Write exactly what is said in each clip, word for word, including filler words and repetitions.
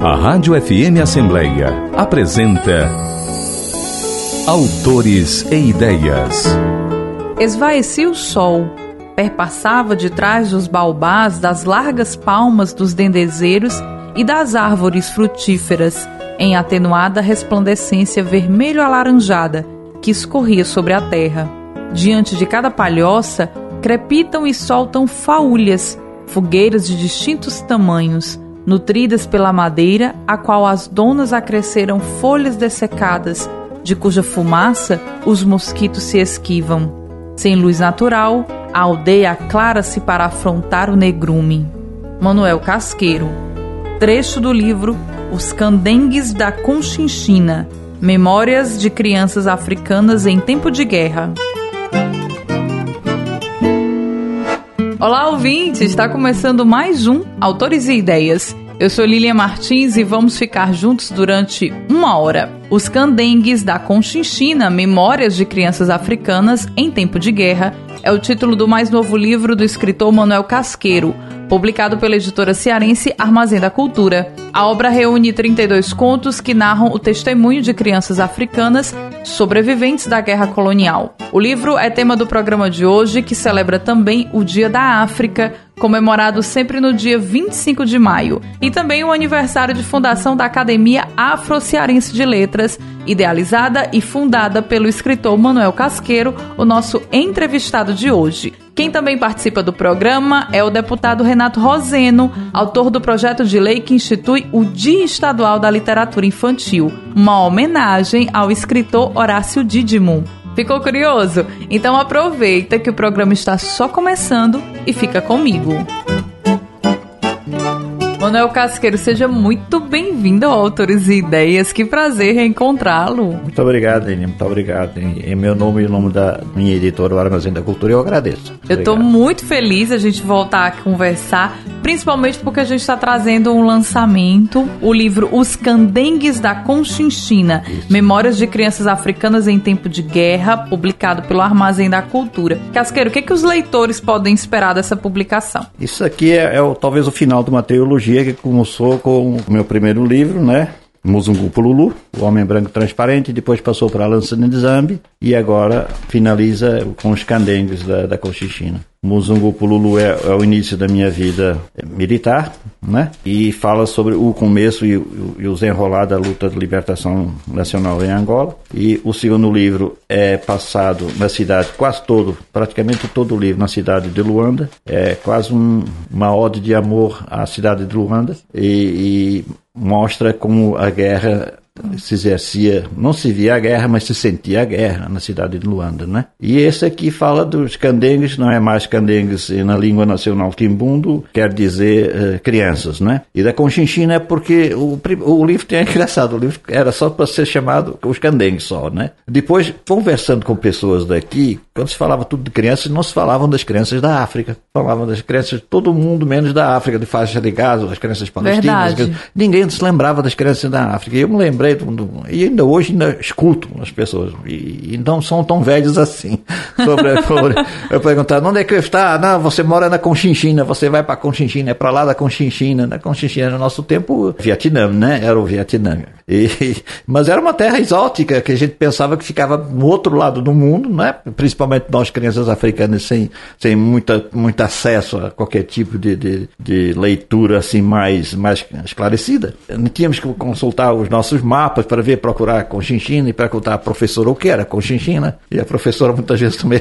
A Rádio F M Assembleia apresenta Autores e Ideias. Esvaecia o sol, perpassava de trás dos baobás, das largas palmas dos dendezeiros e das árvores frutíferas, em atenuada resplandecência vermelho-alaranjada que escorria sobre a terra. Diante de cada palhoça, crepitam e soltam faúlhas, fogueiras de distintos tamanhos, nutridas pela madeira, a qual as donas acresceram folhas dessecadas, de cuja fumaça os mosquitos se esquivam. Sem luz natural, a aldeia aclara-se para afrontar o negrume. Manuel Casqueiro. Trecho do livro Os Candengues da Conchinchina, Memórias de Crianças Africanas em Tempo de Guerra. Olá, ouvintes! Está começando mais um Autores e Ideias. Eu sou Lilian Martins e vamos ficar juntos durante uma hora. Os Candengues da Conchinchina, Memórias de Crianças Africanas em Tempo de Guerra, é o título do mais novo livro do escritor Manuel Casqueiro, publicado pela editora cearense Armazém da Cultura. A obra reúne trinta e dois contos que narram o testemunho de crianças africanas sobreviventes da guerra colonial. O livro é tema do programa de hoje, que celebra também o Dia da África, comemorado sempre no dia vinte e cinco de maio, e também o aniversário de fundação da Academia Afro-Cearense de Letras, idealizada e fundada pelo escritor Manuel Casqueiro, o nosso entrevistado de hoje. Quem também participa do programa é o deputado Renato Roseno, autor do projeto de lei que institui o Dia Estadual da Literatura Infantil, uma homenagem ao escritor Horácio Dídimo. Ficou curioso? Então aproveita que o programa está só começando e fica comigo. Manuel Casqueiro, seja muito bem-vindo ao Autores e Ideias. Que prazer reencontrá-lo. Muito obrigado, Lilian. Muito obrigado. Em, em meu nome e em nome da minha editora, o Armazém da Cultura, eu agradeço. Muito eu estou muito feliz a gente voltar a conversar, principalmente porque a gente está trazendo um lançamento, o livro Os Candengues da Conchinchina, Isso. Memórias de Crianças Africanas em Tempo de Guerra, publicado pelo Armazém da Cultura. Casqueiro, o que, é que os leitores podem esperar dessa publicação? Isso aqui é, é o, talvez o final de uma trilogia que começou com o meu primeiro livro, né? Muzungu Pululu, O Homem Branco Transparente, depois passou para a Lança de Zambi e agora finaliza com Os Candengues da, da Conchinchina. Muzungu Pululu é, é o início da minha vida militar, né? E fala sobre o começo e, e os enrolar da luta de libertação nacional em Angola. E o segundo livro é passado na cidade, quase todo, praticamente todo o livro na cidade de Luanda. É quase um, uma ode de amor à cidade de Luanda e, e mostra como a guerra se exercia, não se via a guerra, mas se sentia a guerra na cidade de Luanda, né? E esse aqui fala dos candengues, não é mais candengues na língua nacional quimbundo, quer dizer uh, crianças, né? E da Conchinchina é porque o, o livro tem engraçado, o livro era só para ser chamado os candengues só, né? Depois, conversando com pessoas daqui, quando se falava tudo de crianças, não se falavam das crianças da África, falavam das crianças de todo mundo, menos da África, de faixa de Gaza, das crianças palestinas. Verdade. Ninguém se lembrava das crianças da África. E eu me lembrei e ainda hoje ainda escuto as pessoas e, e não são tão velhos assim sobre, sobre eu perguntar onde é que está, não, você mora na Conchinchina, você vai para Conchinchina, é para lá da Conchinchina, na Conchinchina no nosso tempo Vietnã, né, era o Vietnã e, mas era uma terra exótica que a gente pensava que ficava no outro lado do mundo, né, principalmente nós crianças africanas sem, sem muita, muito acesso a qualquer tipo de, de, de leitura assim mais, mais esclarecida. Tínhamos que consultar os nossos mapas para ver, procurar a Conchinchina e perguntar à professora o que era Conchinchina, e a professora muitas vezes também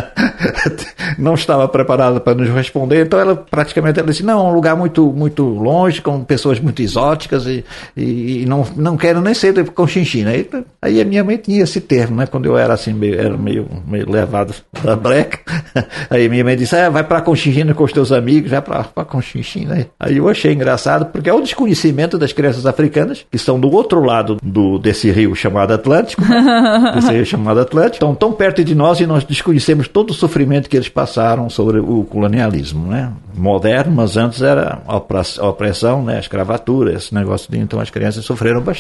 não estava preparada para nos responder, então ela praticamente ela disse, não, é um lugar muito, muito longe, com pessoas muito exóticas e, e, e não, não quero nem ser de Conchinchina. Aí, aí a minha mãe tinha esse termo, né, quando eu era assim, meio, era meio, meio levado da breca, aí minha mãe disse, ah, vai para Conchinchina com os teus amigos, vai para Conchinchina. Aí eu achei engraçado, porque é o desconhecimento das crianças africanas, que estão do outro lado Do, desse rio chamado Atlântico, desse rio chamado Atlântico, estão tão perto de nós e nós desconhecemos todo o sofrimento que eles passaram sobre o colonialismo, né? Moderno, mas antes era a opressão, né? A escravatura, esse negócio de, então as crianças sofreram bastante.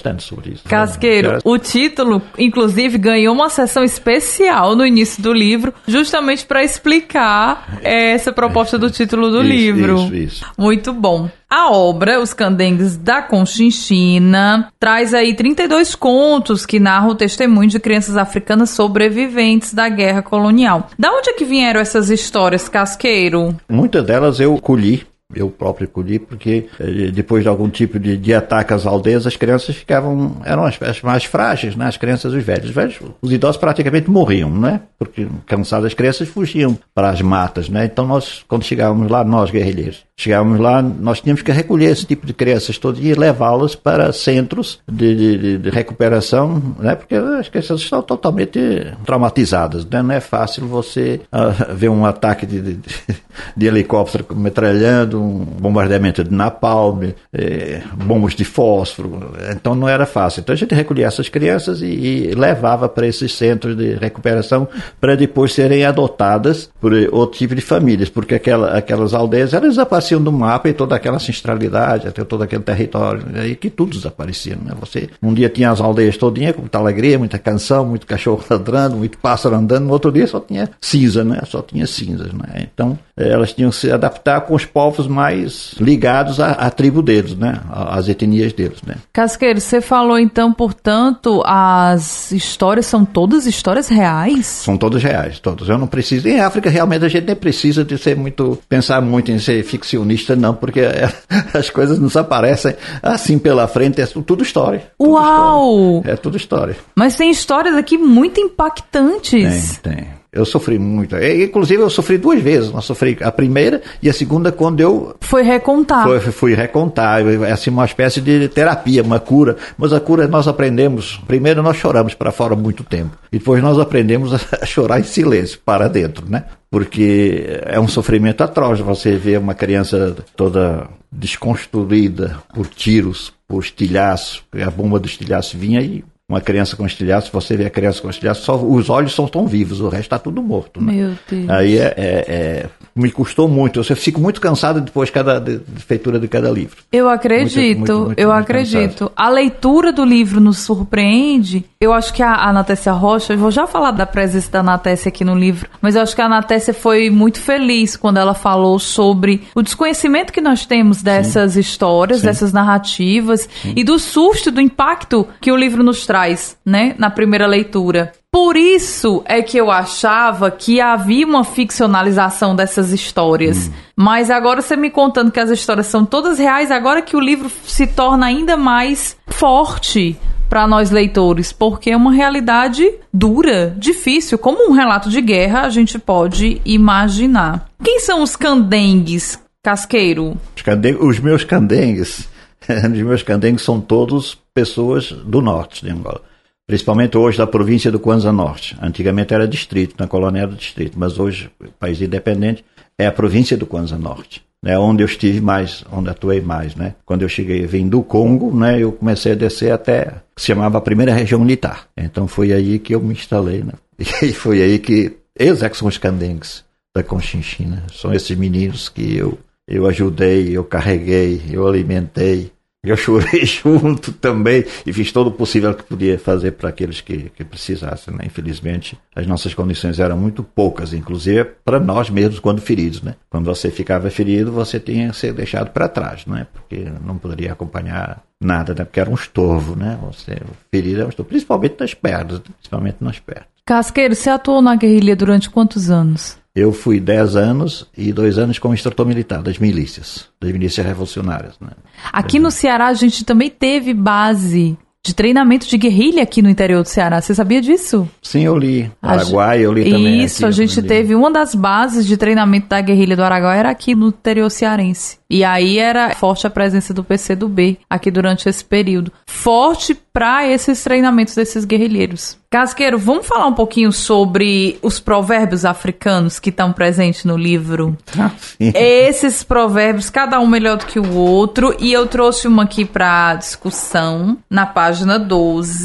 bastante sobre isso. Casqueiro, Era... o título, inclusive, ganhou uma sessão especial no início do livro, justamente para explicar essa proposta do título do isso, livro. Isso, isso. Muito bom. A obra, Os Candengues da Conchinchina, traz aí trinta e dois contos que narram o testemunho de crianças africanas sobreviventes da guerra colonial. Da onde é que vieram essas histórias, Casqueiro? Muitas delas eu colhi. Eu próprio colhi, porque depois de algum tipo de, de ataque às aldeias, as crianças ficavam, eram as, as mais frágeis, né? As crianças e os velhos. Os velhos, os idosos praticamente morriam, né? Porque cansadas as crianças fugiam para as matas, né? Então nós, quando chegávamos lá, nós guerrilheiros, chegávamos lá, nós tínhamos que recolher esse tipo de crianças todas e levá-las para centros de, de, de recuperação, né? Porque as crianças estão totalmente traumatizadas, né? Não é fácil você uh, ver um ataque de, de, de helicóptero metralhando, um bombardeamento de napalm, eh, bombas de fósforo, então não era fácil. Então a gente recolhia essas crianças e, e levava para esses centros de recuperação para depois serem adotadas por outro tipo de famílias, porque aquela, aquelas aldeias, elas desapareciam do mapa e toda aquela ancestralidade, até todo aquele território, aí que tudo desaparecia, né? Você, um dia tinha as aldeias todinhas com muita alegria, muita canção, muito cachorro ladrando, muito pássaro andando, no outro dia só tinha cinza, né? Só tinha cinzas, né? Então elas tinham que se adaptar com os povos mais ligados à, à tribo deles, né? Às etnias deles, né? Casqueiro, você falou então, portanto, as histórias são todas histórias reais? São todas reais, todas. Eu não preciso... Em África, realmente, a gente nem precisa de ser muito... pensar muito em ser ficcionista, não, porque as coisas nos aparecem assim pela frente, é tudo história. Tudo Uau! História. É tudo história. Mas tem histórias aqui muito impactantes. Tem, tem. Eu sofri muito. Inclusive, eu sofri duas vezes. Eu sofri a primeira e a segunda quando eu... Foi recontar. Fui, fui recontar. É assim, uma espécie de terapia, uma cura. Mas a cura nós aprendemos... Primeiro nós choramos para fora muito tempo. E depois nós aprendemos a chorar em silêncio, para dentro, né? Porque é um sofrimento atroz. Você vê uma criança toda desconstruída por tiros, por estilhaço. A bomba do estilhaço vinha e... Uma criança com estilhaço, você vê a criança com estilhaço, só os olhos são tão vivos, o resto está tudo morto. Né? Meu Deus. Aí é, é, é, me custou muito, eu fico muito cansado depois de cada de, de feitura de cada livro. Eu acredito, muito, muito, muito, eu muito acredito. Cansado. A leitura do livro nos surpreende. Eu acho que a, a Anatécia Rocha, eu vou já falar da presença da Anatécia aqui no livro, mas eu acho que a Anatécia foi muito feliz quando ela falou sobre o desconhecimento que nós temos dessas Sim. histórias, Sim. dessas narrativas Sim. e do susto, do impacto que o livro nos traz. Traz, né, na primeira leitura. Por isso é que eu achava que havia uma ficcionalização dessas histórias. Hum. Mas agora você me contando que as histórias são todas reais, agora que o livro se torna ainda mais forte para nós leitores, porque é uma realidade dura, difícil, como um relato de guerra a gente pode imaginar. Quem são os candengues, Casqueiro? Os, candengues, os meus candengues, os meus candengues são todos pessoas do norte de Angola, principalmente hoje da província do Kwanza Norte. Antigamente era distrito, na colônia era distrito, mas hoje, país independente, é a província do Kwanza Norte, né, onde eu estive mais, onde atuei mais, né. Quando eu cheguei, vim do Congo, né, eu comecei a descer até, que se chamava a primeira região militar. Então foi aí que eu me instalei, né, e foi aí que, eles é que são os candengues da Conchinchina, são esses meninos que eu, eu ajudei, eu carreguei, eu alimentei. Eu chorei junto também e fiz todo o possível que podia fazer para aqueles que, que precisassem, né? Infelizmente, as nossas condições eram muito poucas, inclusive para nós mesmos quando feridos, né? Quando você ficava ferido, você tinha que ser deixado para trás, né? Porque não poderia acompanhar nada, né? Porque era um estorvo, né? Você ferido é um estorvo, principalmente nas pernas, principalmente nas pernas. Casqueiro, você atuou na guerrilha durante quantos anos? Eu fui dez anos e dois anos como instrutor militar das milícias, das milícias revolucionárias. Né? Aqui no Ceará a gente também teve base de treinamento de guerrilha aqui no interior do Ceará. Você sabia disso? Sim, eu li. Araguaia, eu li também. Isso, aqui, a gente teve uma das bases de treinamento da guerrilha do Araguaia era aqui no interior cearense. E aí era forte a presença do P C do B aqui durante esse período. Forte para esses treinamentos desses guerrilheiros. Casqueiro, vamos falar um pouquinho sobre os provérbios africanos que estão presentes no livro? Ah, sim. Esses provérbios, cada um melhor do que o outro. E eu trouxe uma aqui para discussão, na página doze.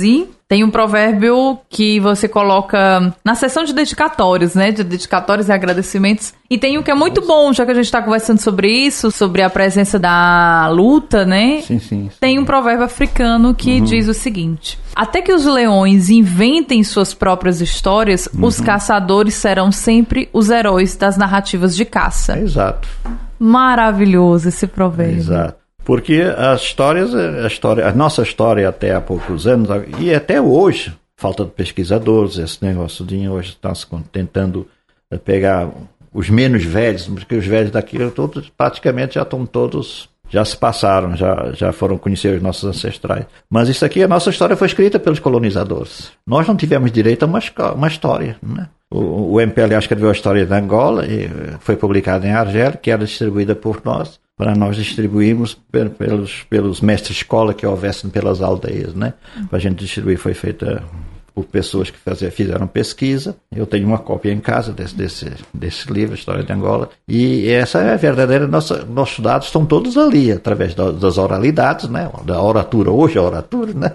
Tem um provérbio que você coloca na seção de dedicatórios, né? De dedicatórios e agradecimentos. E tem um que é muito bom, já que a gente está conversando sobre isso, sobre a presença da luta, né? Sim, sim. sim. Tem um provérbio africano que uhum. diz o seguinte: até que os leões inventem suas próprias histórias, uhum. os caçadores serão sempre os heróis das narrativas de caça. É exato. Maravilhoso esse provérbio. É exato. Porque as histórias, a, história, a nossa história até há poucos anos, e até hoje, falta de pesquisadores, esse negócio de hoje está se tentando pegar os menos velhos, porque os velhos daqui todos, praticamente já estão todos, já se passaram, já, já foram conhecer os nossos ancestrais. Mas isso aqui, a nossa história foi escrita pelos colonizadores. Nós não tivemos direito a uma, uma história, né? O, o M P L A escreveu a história de Angola, e foi publicada em Argel, que era distribuída por nós, para nós distribuirmos pelos, pelos mestres-escola que houvessem pelas aldeias, né? Para a gente distribuir, foi feita por pessoas que fazer, fizeram pesquisa. Eu tenho uma cópia em casa desse, desse, desse livro, História de Angola, e essa é a verdadeira, nossa, nossos dados estão todos ali, através da, das oralidades, né? Da oratura, hoje é oratura, né?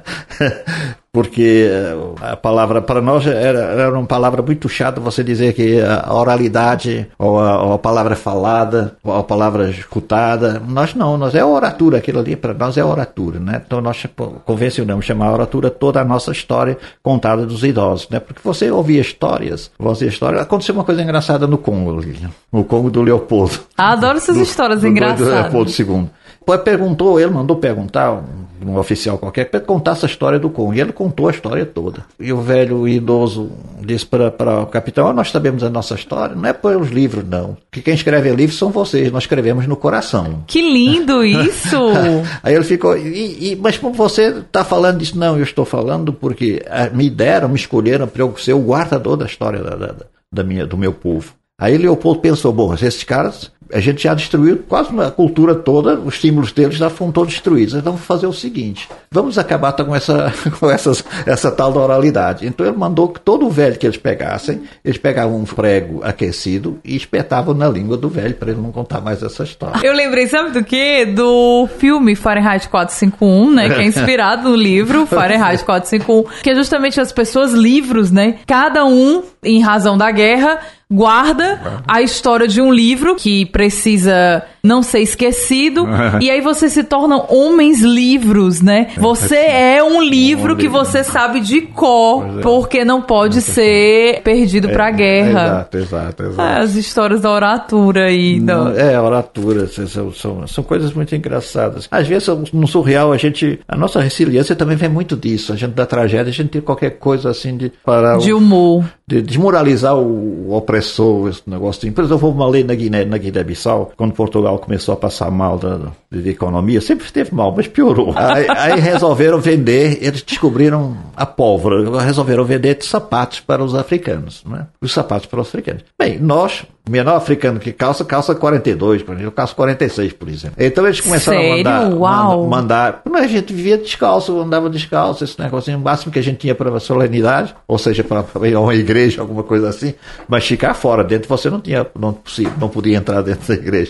Porque a palavra, para nós, era, era uma palavra muito chata você dizer que a oralidade, ou a, ou a palavra falada, ou a palavra escutada, nós não, nós é oratura, aquilo ali para nós é oratura, né? Então nós convencionamos chamar a oratura toda a nossa história contada dos idosos, né? Porque você ouvia histórias, você ouvia histórias, aconteceu uma coisa engraçada no Congo, no Congo do Leopoldo. Adoro essas do, histórias do, engraçadas. Do Leopoldo segundo. Depois perguntou, ele mandou perguntar, um, um oficial qualquer, para contar essa história do Congo. E ele contou a história toda. E o velho idoso disse para o capitão: oh, nós sabemos a nossa história, não é pelos livros, não. Que quem escreve livros são vocês, nós escrevemos no coração. Que lindo isso! Aí ele ficou, e, e, mas como você está falando disso? Não, eu estou falando porque me deram, me escolheram para eu ser o guardador da história da, da, da minha, do meu povo. Aí Leopoldo pensou: bom, esses caras, a gente já destruiu quase a cultura toda, os símbolos deles já foram todos destruídos. Então vamos fazer o seguinte: vamos acabar com essa, com essas, essa tal da oralidade. Então ele mandou que todo o velho que eles pegassem, eles pegavam um prego aquecido e espetavam na língua do velho para ele não contar mais essa história. Eu lembrei, sabe do quê? Do filme Fahrenheit quatrocentos e cinquenta e um, né? Que é inspirado no livro Fahrenheit quatrocentos e cinquenta e um, que é justamente as pessoas, livros, né? Cada um, em razão da guerra, guarda a história de um livro que precisa não ser esquecido, e aí você se torna homens livros, né? Você é um livro que você sabe de cor, porque não pode ser perdido para a guerra. Exato, exato, exato. As histórias da oratura aí. Não, é, oratura, são, são, são coisas muito engraçadas. Às vezes, no surreal, a gente, a nossa resiliência também vem muito disso. A gente, da tragédia, a gente tem qualquer coisa assim de... Para de humor. De desmoralizar o, o opressor, esse negócio assim. Por exemplo, houve uma lei na Guiné, na Guiné-Bissau, quando Portugal começou a passar mal da, da economia, sempre esteve mal, mas piorou. Aí, aí resolveram vender, eles descobriram a pólvora, resolveram vender sapatos para os africanos, né? Os sapatos para os africanos. Bem, nós, menor africano que calça, calça quarenta e dois, eu calço quarenta e seis, por exemplo. Então eles começaram Sério? a mandar... Uau. mandar, mandar a gente vivia descalço, andava descalço, esse negócio, o máximo que a gente tinha para a solenidade, ou seja, para ir a uma igreja, alguma coisa assim, mas ficar fora, dentro você não tinha, não, não podia entrar dentro da igreja.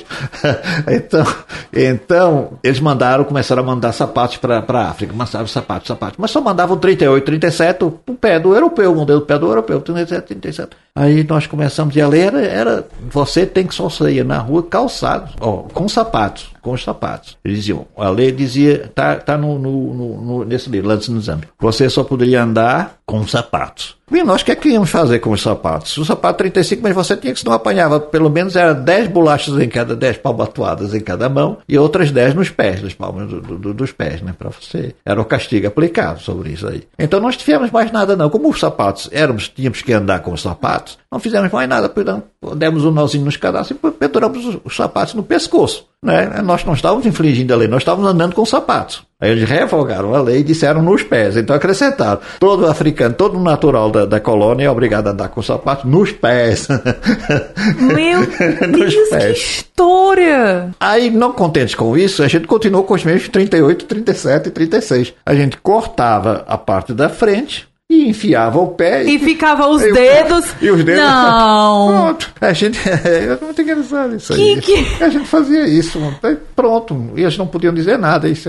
Então, então, eles mandaram, começaram a mandar sapatos para a África, mandavam sapatos, sapatos, mas só mandavam trinta e oito, trinta e sete, o pé do europeu, o modelo do pé do europeu, trinta e sete, trinta e sete. Aí nós começamos, e a lei era, era você tem que só sair na rua calçado, ó, com sapatos, com os sapatos. Eles diziam, a lei dizia, tá, tá no, no, no, nesse livro, lá no exame, você só poderia andar com sapatos. E nós o que é que íamos fazer com os sapatos? O sapato trinta e cinco, mas você tinha que, se não apanhava, pelo menos era dez bolachas em cada, dez palmatoadas em cada mão e outras dez nos pés, nos palmas do, do, dos pés, né, para você. Era o castigo aplicado sobre isso aí. Então nós não tivemos mais nada não. Como os sapatos, éramos, tínhamos que andar com os sapatos, não fizemos mais nada, demos um nozinho nos cadastros e penduramos os, os sapatos no pescoço, né? Nós não estávamos infringindo a lei, nós estávamos andando com sapatos. Aí eles revogaram a lei e disseram nos pés. Então acrescentaram. Todo africano, todo natural da, da colônia é obrigado a andar com sapatos nos pés. Meu Deus, que história! Aí, não contentes com isso, a gente continuou com os mesmos trinta e oito, trinta e sete e trinta e seis. A gente cortava a parte da frente e enfiava o pé. E, e ficava os e dedos. O, e os dedos. Não. Pronto. A gente. É muito engraçado isso que, aí. Que... A gente fazia isso. Pronto. E eles não podiam dizer nada. Isso aí.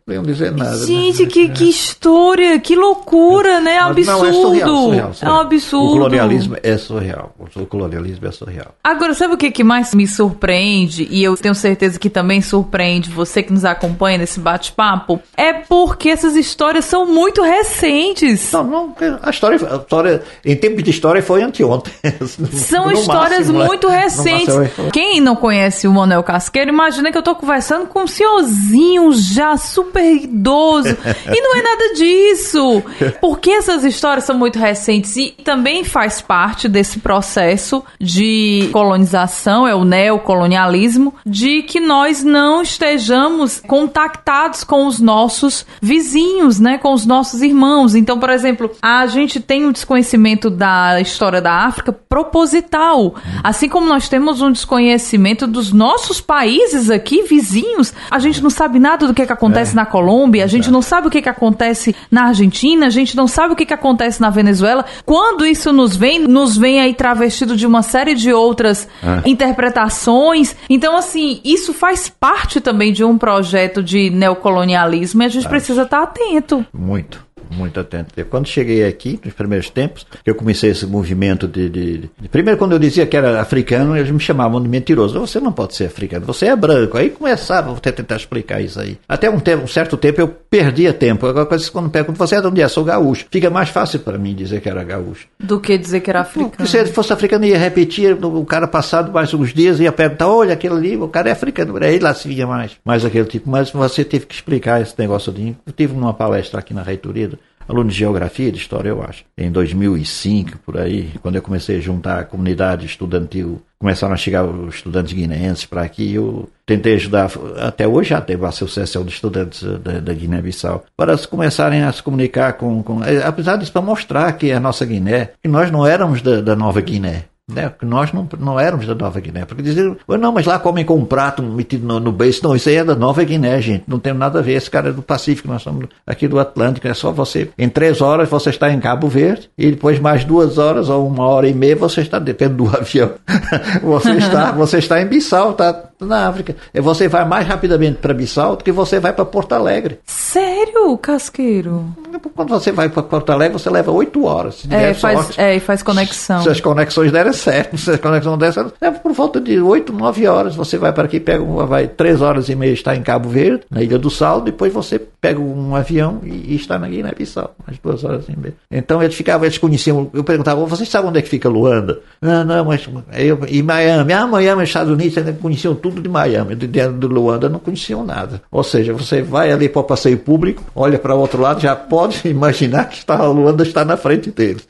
podiam dizer nada. Gente, né? que, que história, que loucura, né? Mas Absurdo. não, é surreal, surreal, surreal. É um absurdo. O colonialismo é surreal. O colonialismo é surreal. Agora, sabe o que, que mais me surpreende? E eu tenho certeza que também surpreende você que nos acompanha nesse bate-papo. É porque essas histórias são muito recentes. Não, não, a história, a história em tempo de história foi anteontem. São No histórias máximo, muito né? recentes. Máximo, Quem não conhece o Manuel Casqueiro, imagina que eu tô conversando com um senhorzinho já super idoso. E não é nada disso. Porque essas histórias são muito recentes e também faz parte desse processo de colonização, é o neocolonialismo, de que nós não estejamos contactados com os nossos vizinhos, né, com os nossos irmãos. Então, por exemplo, a gente tem um desconhecimento da história da África proposital. Assim como nós temos um desconhecimento dos nossos países aqui, vizinhos, a gente não sabe nada do que, que acontece é. na Colômbia, a gente é. não sabe o que, que acontece na Argentina, a gente não sabe o que, que acontece na Venezuela. Quando isso nos vem, nos vem aí travestido de uma série de outras é. interpretações. Então, assim, isso faz parte também de um projeto de neocolonialismo e a gente é. precisa estar atento. Muito. Muito atento. Quando cheguei aqui, nos primeiros tempos, que eu comecei esse movimento de, de, de... Primeiro, quando eu dizia que era africano, eles me chamavam de mentiroso. Você não pode ser africano, você é branco. Aí começava a tentar explicar isso aí. Até um, tempo, um certo tempo eu perdia tempo. Agora, quando pergunto, você é de onde é? Sou gaúcho. Fica mais fácil para mim dizer que era gaúcho. Do que dizer que era africano. Porque se fosse africano, ia repetir, o cara passado mais uns dias ia perguntar, olha, aquele ali, o cara é africano. Aí lá se vinha mais, mais aquele tipo. Mas você teve que explicar esse negócio de... Eu tive uma palestra aqui na reitoria, aluno de geografia, de história, eu acho. Em dois mil e cinco, por aí, quando eu comecei a juntar a comunidade estudantil, começaram a chegar os estudantes guineenses para aqui, eu tentei ajudar, até hoje já teve a associação de estudantes da, da Guiné-Bissau, para começarem a se comunicar com, com... Apesar disso, para mostrar que a nossa Guiné, que nós não éramos da, da Nova Guiné. Né? Porque nós não, não éramos da Nova Guiné. Porque diziam, não, mas lá comem com um prato metido no, no beiço. Não, isso aí é da Nova Guiné, gente. Não tem nada a ver. Esse cara é do Pacífico, nós somos aqui do Atlântico. É só você. Em três horas você está em Cabo Verde e depois mais duas horas ou uma hora e meia você está, depende do avião, você está, você está em Bissau, está na África. E você vai mais rapidamente para Bissau do que você vai para Porto Alegre. Sério, Casqueiro? Quando você vai para Porto Alegre, você leva oito horas. É, faz, é, e faz conexão. Se as conexões derem certo, se as conexões derem certo, é por volta de oito, nove horas. Você vai para aqui, pega uma, vai três horas e meia, está em Cabo Verde, na Ilha do Sal, depois você pega um avião e, e está na Guiné-Bissau, mais duas horas e meia. Então eles ficavam, eles conheciam, eu perguntava, vocês sabem onde é que fica Luanda? Não, não, mas eu, e Miami, ah, Miami, Estados Unidos, eles conheciam tudo de Miami, de dentro de Luanda não conheciam nada. Ou seja, você vai ali para o passeio público, olha para o outro lado, já pode imaginar que está, a Luanda está na frente deles.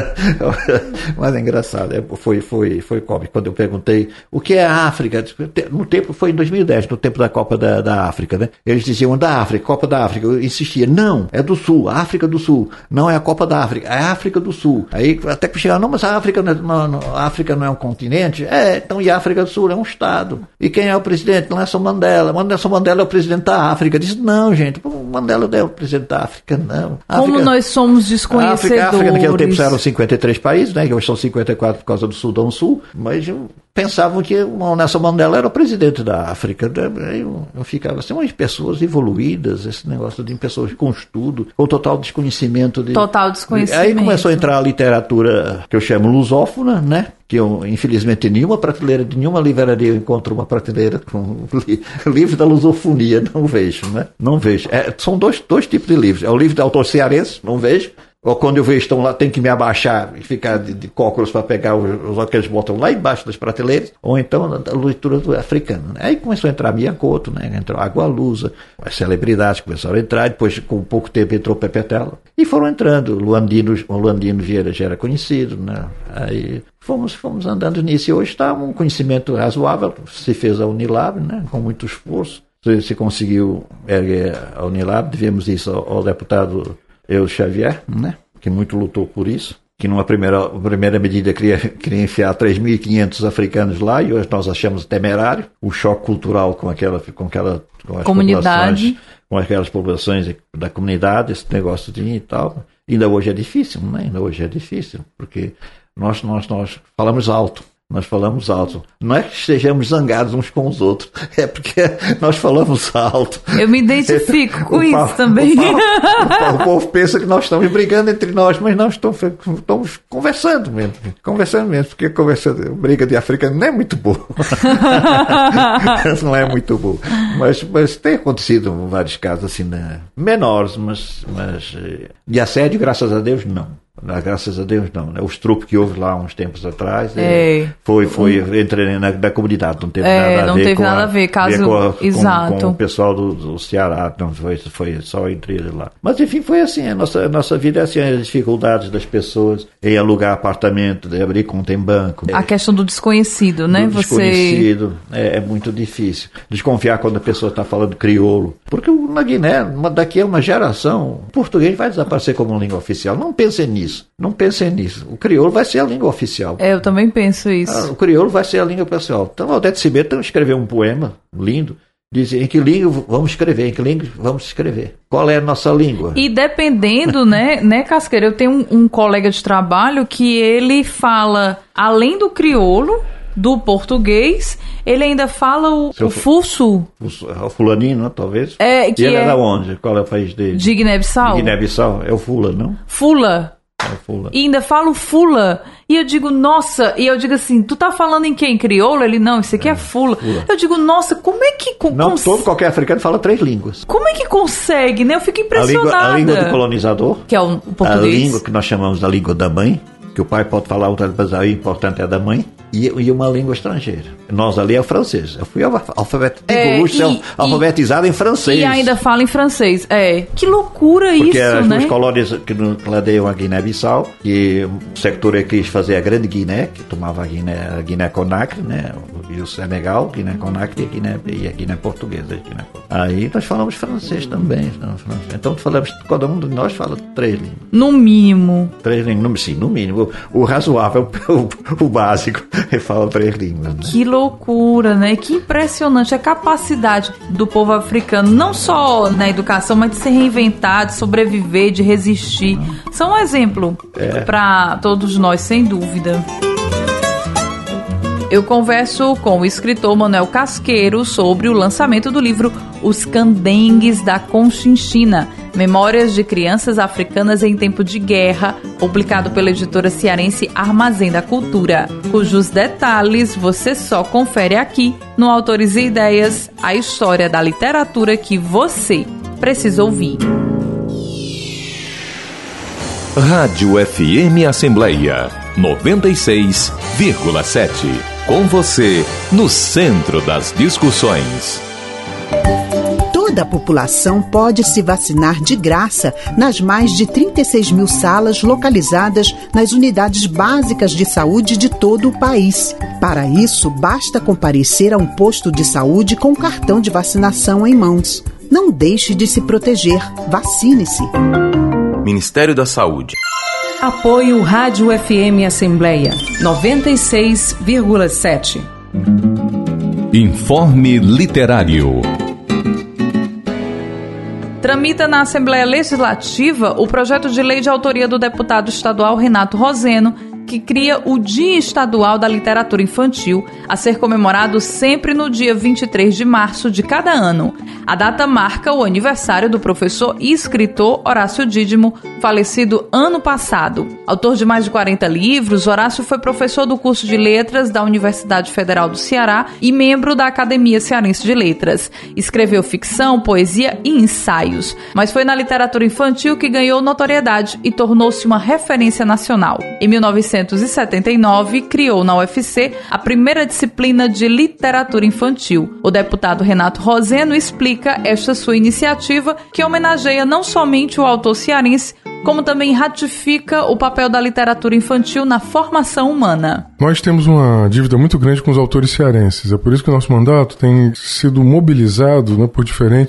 Mas é engraçado, é, foi, foi, foi cômico. Quando eu perguntei o que é a África, no tempo, foi em dois mil e dez, no tempo da Copa da, da África, né? Eles diziam da África, Copa da África. Eu insistia, não, é do Sul, a África do Sul, não é a Copa da África, é a África do Sul. Aí até que chegaram, não, mas a África não, não, não, a África não é um continente? É, então e a África do Sul é um estado. E quem é o presidente? Nelson Mandela. Nelson Mandela é o presidente da África. Disse, não, gente, o Mandela não é o presidente da África, não. A Como África, nós somos desconhecedores. A África, a África naquele tempo eram cinquenta e três países, né? Que hoje são cinquenta e quatro por causa do Sudão Sul, mas pensavam que o Nelson Mandela era o presidente da África. Aí eu, eu ficava assim, umas pessoas evoluídas, esse negócio de pessoas com estudo, com total desconhecimento. De, total desconhecimento. Aí começou a entrar a literatura que eu chamo lusófona, né? Que eu, infelizmente, em nenhuma prateleira, de nenhuma livraria eu encontro uma prateleira com li, livro da lusofonia, não vejo, né? Não vejo. É, são dois, dois tipos de livros. É o livro de autor cearense, não vejo. Ou quando eu vejo estão lá, tem que me abaixar e ficar de, de cócoras para pegar os, os que eles botam lá embaixo das prateleiras, ou então a leitura do africano. Né? Aí começou a entrar Mia Couto, né? Entrou Água Lusa, as celebridades começaram a entrar, depois com pouco tempo entrou Pepe Tela. E foram entrando, Luandino, o Luandino Vieira já era conhecido, né? Aí fomos, fomos andando nisso e hoje está um conhecimento razoável, se fez a Unilab, né? Com muito esforço, se, se conseguiu erguer a Unilab, devemos isso ao, ao deputado Eudo Xavier, né, que muito lutou por isso, que numa primeira, primeira medida queria, queria enfiar três mil e quinhentos africanos lá, e hoje nós achamos temerário o choque cultural com aquela, com aquela com as comunidade, com aquelas populações da comunidade, esse negócio de e tal. Ainda hoje é difícil, né? Ainda hoje é difícil, porque nós, nós, nós falamos alto. Nós falamos alto. Não é que estejamos zangados uns com os outros, é porque nós falamos alto. Eu me identifico com o isso pa, também. O, pa, o, o povo pensa que nós estamos brigando entre nós, mas nós estamos, estamos conversando mesmo. Conversando mesmo, porque conversa, briga de africano não é muito boa. Não é muito boa. Mas, mas tem acontecido vários casos assim, né? Menores, mas, mas de assédio, graças a Deus, não. Graças a Deus não, né? Os trupos que houve lá uns tempos atrás é, foi, foi um, entre na, na comunidade, não teve é, nada a não ver teve com nada a, a ver, caso com, a, exato. Com, com o pessoal do, do Ceará, não foi, foi só entre eles lá. Mas enfim, foi assim, a nossa, a nossa vida é assim, as dificuldades das pessoas em alugar apartamento, de abrir conta em banco. A é, questão do desconhecido, né? Do Você... desconhecido, é, é muito difícil. Desconfiar quando a pessoa está falando crioulo, porque na Guiné, daqui a uma geração, o português vai desaparecer como língua oficial. Não pensem nisso, não pensem nisso. O crioulo vai ser a língua oficial. É, eu também penso isso. Ah, o crioulo vai ser a língua oficial. Então, Odete Cibeto escreveu um poema lindo, diz em que língua vamos escrever, em que língua vamos escrever. Qual é a nossa língua? E dependendo, né, né, Casqueira, eu tenho um, um colega de trabalho que ele fala, além do crioulo, do português, ele ainda fala o, o fusso. O fulaninho, né, talvez. É, que e ele é, é da onde? Qual é o país dele? De Guiné-Bissau. De Guiné-Bissau, é o Fula, não? Fula. É o Fula. E ainda fala o Fula. E eu digo, nossa, e eu digo assim, tu tá falando em quem? Crioulo? Ele, não, isso aqui é, é Fula. Fula. Eu digo, nossa, como é que... Com, não, cons... todo qualquer africano fala três línguas. Como é que consegue, né? Eu fico impressionada. A língua, a língua do colonizador. Que é o, o português. A língua que nós chamamos da língua da mãe, que o pai pode falar outra, mas o importante é da mãe. E, e uma língua estrangeira. Nós ali é o francês. Eu fui alfabet... é, e, alfabetizado e, em francês. E ainda fala em francês. É. Que loucura Porque isso, as né? duas colônias que ladeiam a Guiné-Bissau, que o sector quis fazer a grande Guiné, que tomava a Guiné, a Guiné-Conakry, né? E o Senegal, Guiné-Conakry e a Guiné, e a Guiné portuguesa. Guiné. Aí nós falamos francês também. Francês. Então falamos, cada um de nós fala três línguas. No mínimo. Três línguas, sim, no mínimo. O, o razoável, o, o básico. Ele fala três línguas. Né? Que loucura, né? Que impressionante a capacidade do povo africano, não só na educação, mas de se reinventar, de sobreviver, de resistir. São um exemplo é. para todos nós, sem dúvida. Eu converso com o escritor Manuel Casqueiro sobre o lançamento do livro Os Candengues da Conchinchina, Memórias de Crianças Africanas em Tempo de Guerra, publicado pela editora cearense Armazém da Cultura, cujos detalhes você só confere aqui no Autores e Ideias, a história da literatura que você precisa ouvir. Rádio F M Assembleia noventa e seis vírgula sete. Com você, no centro das discussões. Toda a população pode se vacinar de graça nas mais de trinta e seis mil salas localizadas nas unidades básicas de saúde de todo o país. Para isso, basta comparecer a um posto de saúde com cartão de vacinação em mãos. Não deixe de se proteger. Vacine-se. Ministério da Saúde. Apoio Rádio F M Assembleia noventa e seis vírgula sete. Informe Literário. Tramita na Assembleia Legislativa o projeto de lei de autoria do deputado estadual Renato Roseno, que cria o Dia Estadual da Literatura Infantil, a ser comemorado sempre no dia vinte e três de março de cada ano. A data marca o aniversário do professor e escritor Horácio Dídimo, falecido ano passado. Autor de mais de quarenta livros, Horácio foi professor do curso de Letras da Universidade Federal do Ceará e membro da Academia Cearense de Letras. Escreveu ficção, poesia e ensaios, mas foi na literatura infantil que ganhou notoriedade e tornou-se uma referência nacional. Em mil novecentos e setenta e nove, criou na U F C a primeira disciplina de literatura infantil. O deputado Renato Roseno explica esta sua iniciativa, que homenageia não somente o autor cearense, como também ratifica o papel da literatura infantil na formação humana. Nós temos uma dívida muito grande com os autores cearenses. É por isso que o nosso mandato tem sido mobilizado, né, por diferentes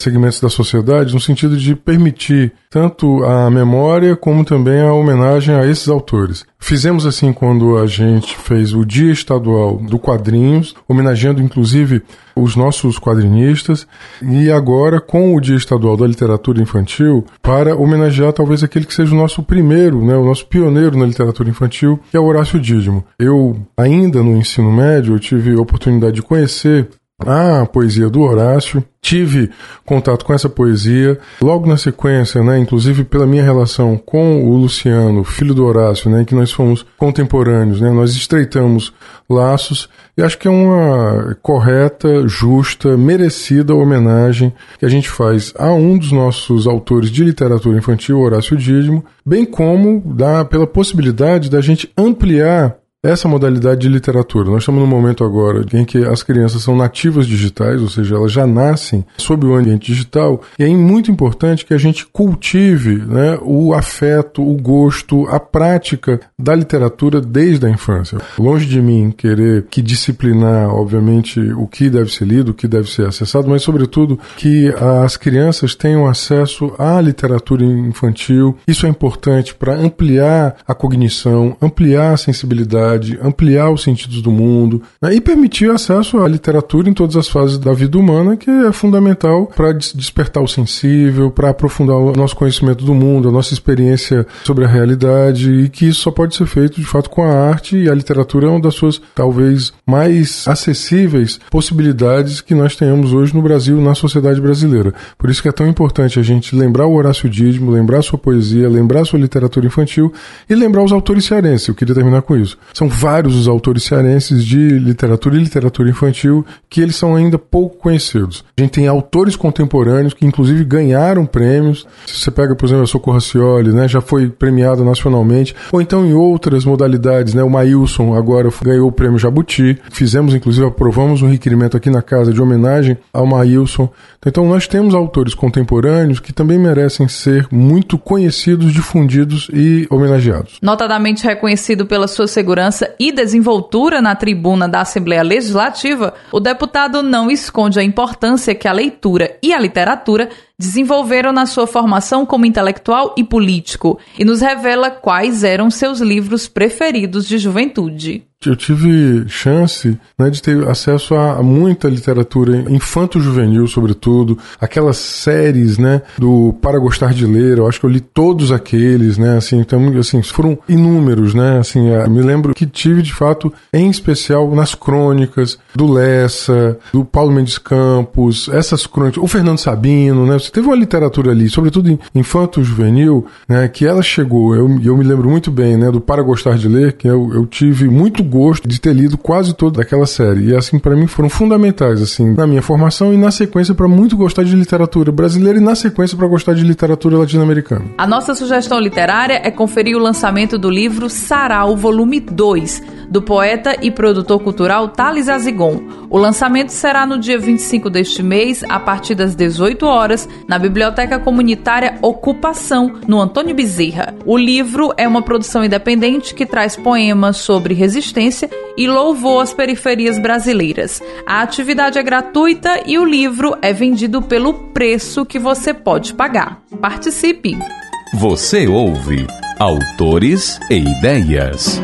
segmentos da sociedade, no sentido de permitir tanto a memória como também a homenagem a esses autores. Fizemos assim quando a gente fez o Dia Estadual do Quadrinhos, homenageando inclusive os nossos quadrinistas, e agora com o Dia Estadual da Literatura Infantil, para homenagear talvez aquele que seja o nosso primeiro, né, o nosso pioneiro na literatura infantil, que é o Horácio Dídimo. Eu, ainda no ensino médio, eu tive a oportunidade de conhecer a poesia do Horácio, tive contato com essa poesia, logo na sequência, né, inclusive pela minha relação com o Luciano, filho do Horácio, né, que nós fomos contemporâneos, né, nós estreitamos laços, e acho que é uma correta, justa, merecida homenagem que a gente faz a um dos nossos autores de literatura infantil, Horácio Dídimo, bem como dá pela possibilidade da gente ampliar essa modalidade de literatura. Nós estamos num momento agora em que as crianças são nativas digitais, ou seja, elas já nascem sob o ambiente digital, e é muito importante que a gente cultive, né, o afeto, o gosto, a prática da literatura desde a infância. Longe de mim querer que disciplinar, obviamente, o que deve ser lido, o que deve ser acessado, mas, sobretudo, que as crianças tenham acesso à literatura infantil. Isso é importante para ampliar a cognição, ampliar a sensibilidade, ampliar os sentidos do mundo, né, e permitir acesso à literatura em todas as fases da vida humana, que é fundamental para despertar o sensível, para aprofundar o nosso conhecimento do mundo, a nossa experiência sobre a realidade, e que isso só pode ser feito de fato com a arte, e a literatura é uma das suas talvez mais acessíveis possibilidades que nós tenhamos hoje no Brasil, na sociedade brasileira. Por isso que é tão importante a gente lembrar o Horácio Dídimo, lembrar sua poesia, lembrar sua literatura infantil e lembrar os autores cearenses. Eu queria terminar com isso. São vários os autores cearenses de literatura e literatura infantil que eles são ainda pouco conhecidos. A gente tem autores contemporâneos que inclusive ganharam prêmios. Se você pega, por exemplo, a Socorro Racioli, né, já foi premiado nacionalmente, ou então em outras modalidades, né, o Maílson agora ganhou o prêmio Jabuti. Fizemos, inclusive, aprovamos um requerimento aqui na casa de homenagem ao Maílson. Então nós temos autores contemporâneos que também merecem ser muito conhecidos, difundidos e homenageados. Notadamente reconhecido pela sua segurança e desenvoltura na tribuna da Assembleia Legislativa, o deputado não esconde a importância que a leitura e a literatura desenvolveram na sua formação como intelectual e político, e nos revela quais eram seus livros preferidos de juventude. Eu tive chance, né, de ter acesso a muita literatura infanto-juvenil, sobretudo, aquelas séries, né, do Para Gostar de Ler. Eu acho que eu li todos aqueles, né, assim, então, assim, foram inúmeros, né, assim, eu me lembro que tive, de fato, em especial nas crônicas do Lessa, do Paulo Mendes Campos, essas crônicas, o Fernando Sabino, né, você teve uma literatura ali, sobretudo infanto-juvenil, né, que ela chegou, eu, eu me lembro muito bem, né, do Para Gostar de Ler, que eu, eu tive muito gosto de ter lido quase toda aquela série, e assim, para mim foram fundamentais, assim, na minha formação e na sequência para muito gostar de literatura brasileira e na sequência para gostar de literatura latino-americana. A nossa sugestão literária é conferir o lançamento do livro Sarau, volume dois, do poeta e produtor cultural Thales Azigon. O lançamento será no dia vinte e cinco deste mês, a partir das dezoito horas, na Biblioteca Comunitária Ocupação, no Antônio Bezerra. O livro é uma produção independente que traz poemas sobre resistência e louvor às periferias brasileiras. A atividade é gratuita e o livro é vendido pelo preço que você pode pagar. Participe! Você ouve Autores e Ideias.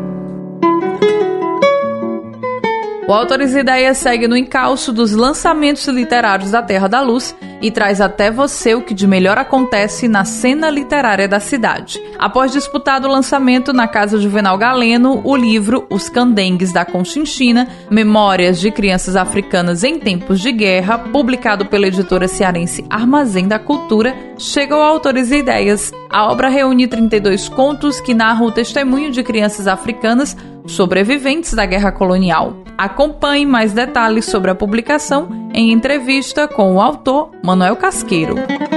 O Autores e Ideias segue no encalço dos lançamentos literários da Terra da Luz e traz até você o que de melhor acontece na cena literária da cidade. Após disputado o lançamento na Casa Juvenal Galeno, o livro Os Candengues da Conchinchina, Memórias de Crianças Africanas em Tempos de Guerra, publicado pela editora cearense Armazém da Cultura, chega ao Autores e Ideias. A obra reúne trinta e dois contos que narram o testemunho de crianças africanas sobreviventes da guerra colonial. Acompanhe mais detalhes sobre a publicação em entrevista com o autor Manuel Casqueiro.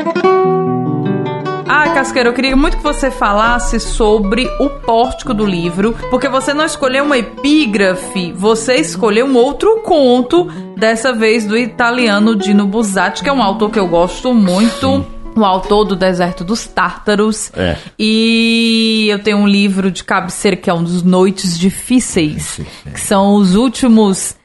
Ah, Casqueiro, eu queria muito que você falasse sobre o pórtico do livro, porque você não escolheu uma epígrafe, você escolheu um outro conto, dessa vez do italiano Dino Buzzati, que é um autor que eu gosto muito. Sim. O autor do Deserto dos Tártaros. É. E eu tenho um livro de cabeceira que é um dos Noites Difíceis, sim, sim. Que são os últimos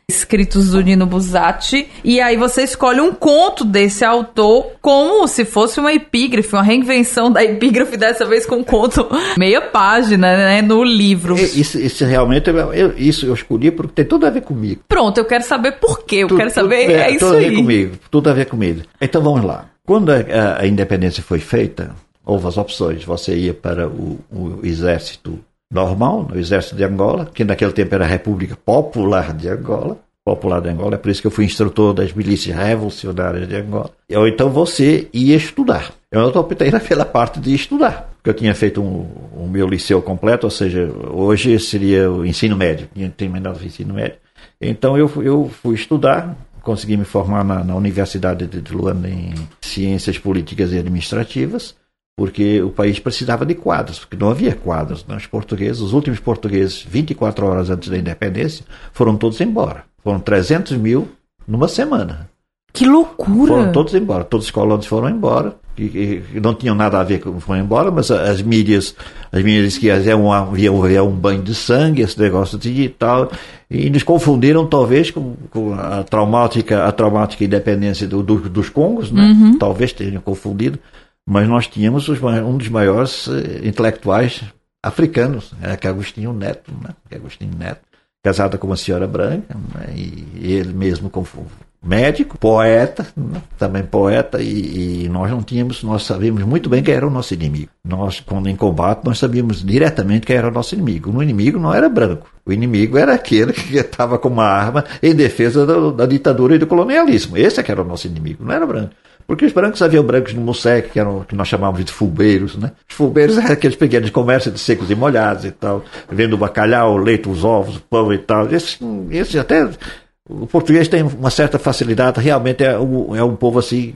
escritos do Nino Buzzati, e aí você escolhe um conto desse autor como se fosse uma epígrafe, uma reinvenção da epígrafe, dessa vez com um conto meia página, né, no livro. Isso, isso realmente, eu, isso eu escolhi porque tem tudo a ver comigo. Pronto, eu quero saber por quê, eu tudo, quero saber, tudo, é, é isso tudo aí. Tudo a ver comigo, tudo a ver comigo. Então vamos lá. Quando a, a independência foi feita, houve as opções, você ia para o, o exército normal, no exército de Angola, que naquele tempo era a República Popular de Angola, Popular de Angola, é por isso que eu fui instrutor das milícias revolucionárias de Angola. Ou então você ia estudar. Eu optei pela parte de estudar, porque eu tinha feito um, o meu liceu completo, ou seja, hoje seria o ensino médio, tinha terminado o ensino médio. Então eu, eu fui estudar, consegui me formar na, na Universidade de Luanda em Ciências Políticas e Administrativas, porque o país precisava de quadros, porque não havia quadros. Né? Os portugueses, os últimos portugueses, vinte e quatro horas antes da independência, foram todos embora. Foram trezentos mil numa semana. Que loucura! Foram todos embora, todos os colonos foram embora, que, que não tinham nada a ver com foram embora, mas as mídias, as mídias que havia um, havia um banho de sangue, esse negócio de tal, e nos confundiram talvez com, com a traumática, a traumática independência do, do, dos Congos, né? Uhum. Talvez tenham confundido. Mas nós tínhamos os, um dos maiores uh, intelectuais africanos, né, que é Agostinho Neto, né, que é Agostinho Neto, casado com uma senhora branca, né, e, e ele mesmo como médico, poeta, né, também poeta, e, e nós não tínhamos, nós sabíamos muito bem quem era o nosso inimigo. Nós, quando em combate, nós sabíamos diretamente quem era o nosso inimigo. O inimigo não era branco, o inimigo era aquele que estava com uma arma em defesa da, da ditadura e do colonialismo. Esse é que era o nosso inimigo, não era branco. Porque os brancos haviam brancos no Mosec, que, eram, que nós chamávamos de fulbeiros, né? Os fulbeiros eram aqueles pequenos comércios de secos e molhados e tal, vendo o bacalhau, o leite, os ovos, o pão e tal. Esse, esse até... O português tem uma certa facilidade, realmente é um, é um povo assim,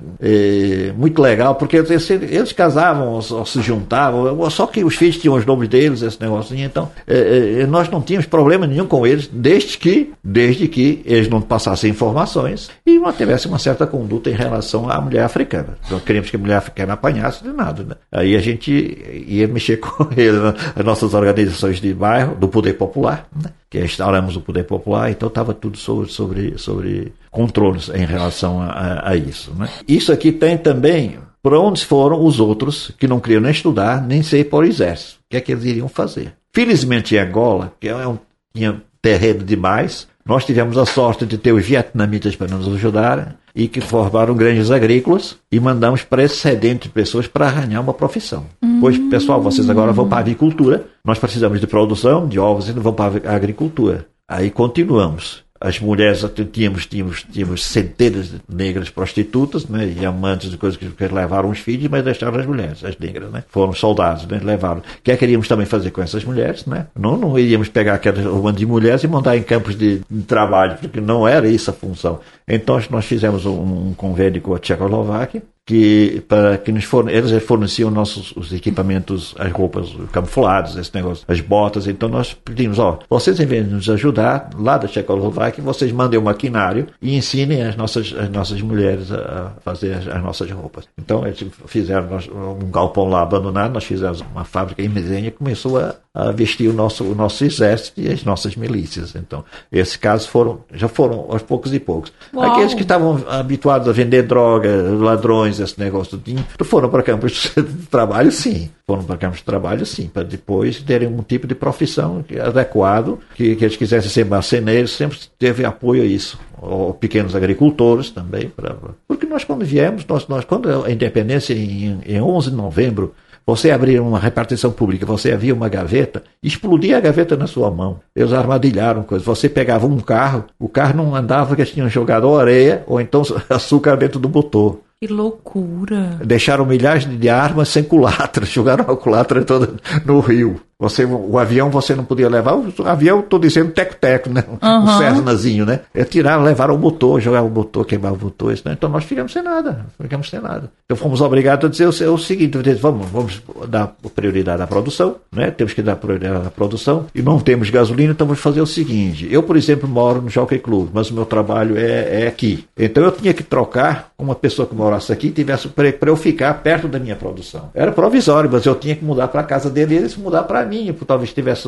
é, muito legal, porque eles, eles casavam ou, ou se juntavam, só que os filhos tinham os nomes deles, esse negocinho, então é, é, nós não tínhamos problema nenhum com eles, desde que, desde que eles não passassem informações e não tivessem uma certa conduta em relação à mulher africana. Não queríamos que a mulher africana apanhasse de nada, né? Aí a gente ia mexer com ele, né? As nossas organizações de bairro, do poder popular, né? Que instauramos o poder popular, então estava tudo sobre, sobre, sobre controles em relação a, a isso. Né? Isso aqui tem também para onde foram os outros que não queriam nem estudar, nem ser por exército. O que é que eles iriam fazer? Felizmente em Angola, que é um, tinha terreno demais, nós tivemos a sorte de ter os vietnamitas para nos ajudar e que formaram grandes agrícolas e mandamos para esse excedente de pessoas para arranhar uma profissão. Hum. Pois, pessoal, vocês agora vão para a avicultura, nós precisamos de produção, de ovos, e não vão para a agricultura. Aí continuamos. As mulheres, tínhamos, tínhamos, tínhamos centenas de negras prostitutas, né, e amantes de coisas que, que levaram os filhos, mas deixaram as mulheres, as negras, né, foram soldados, né, levaram. O que é que queríamos também fazer com essas mulheres, né? Não, não iríamos pegar aquelas bando de mulheres e mandar em campos de, de trabalho, porque não era isso a função. Então nós fizemos um, um convênio com a Tchecoslováquia, que, para que nos forne- eles forneciam nossos os equipamentos, as roupas camufladas, esse negócio, as botas. Então nós pedimos, ó, vocês em vez de nos ajudar, lá da Tchecoslováquia, vocês mandem um maquinário e ensinem as nossas, as nossas mulheres a fazer as, as nossas roupas. Então eles fizeram um galpão lá abandonado, nós fizemos uma fábrica em Mesenha e começou a, a vestir o nosso, o nosso exército e as nossas milícias. Então, esses casos foram, já foram aos poucos e poucos. Uau. Aqueles que estavam habituados a vender droga, ladrões, esse negócio do foram para campos de trabalho, sim. Foram para campos de trabalho, sim, para depois terem um tipo de profissão adequado, que, que eles quisessem ser marceneiros, sempre teve apoio a isso. Ou pequenos agricultores também. Pra, porque nós, quando viemos, nós, nós, quando a independência, em, em onze de novembro, você abria uma repartição pública, você havia uma gaveta, explodia a gaveta na sua mão. Eles armadilharam coisas. Você pegava um carro, o carro não andava porque eles tinham jogado areia ou então açúcar dentro do motor. Que loucura! Deixaram milhares de armas sem culatra, jogaram a culatra toda no rio. Você, o avião você não podia levar, o avião, estou dizendo teco-teco, né? Uhum. O Cessnazinho, né? É tirar, levaram o motor, jogar o motor, queimar o motor, isso, né? Então nós ficamos sem nada, ficamos sem nada. Então fomos obrigados a dizer o, o seguinte, vamos, vamos dar prioridade à produção, né? Temos que dar prioridade à produção e não temos gasolina, então vamos fazer o seguinte, eu, por exemplo, moro no Jockey Club, mas o meu trabalho é, é aqui. Então eu tinha que trocar com uma pessoa que morasse aqui e tivesse para eu ficar perto da minha produção. Era provisório, mas eu tinha que mudar para a casa dele e eles mudar para mim, talvez tivesse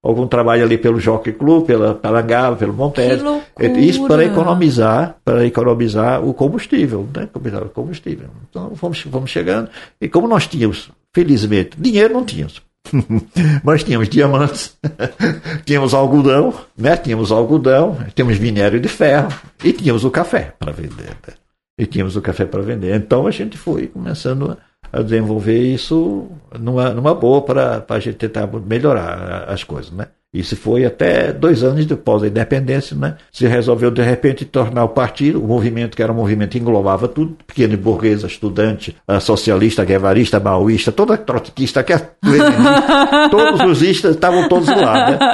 algum trabalho ali pelo Jockey Club, pela Palangaba, pelo Montes. Isso para economizar, para economizar o combustível, né? Economizar o combustível. Então fomos, fomos chegando, e como nós tínhamos, felizmente, dinheiro não tínhamos. Mas tínhamos diamantes, tínhamos algodão, né? Tínhamos algodão, tínhamos minério de ferro e tínhamos o café para vender. Né? E tínhamos o café para vender. Então a gente foi começando a desenvolver isso numa, numa boa para a gente tentar melhorar as coisas, né? Isso foi até dois anos depois da independência, né? Se resolveu, de repente, tornar o partido, o movimento, que era um movimento que englobava tudo, pequeno e burguesa, estudante, socialista, guevarista, maoísta, toda trotskista, que é todos os istas estavam todos lá, né?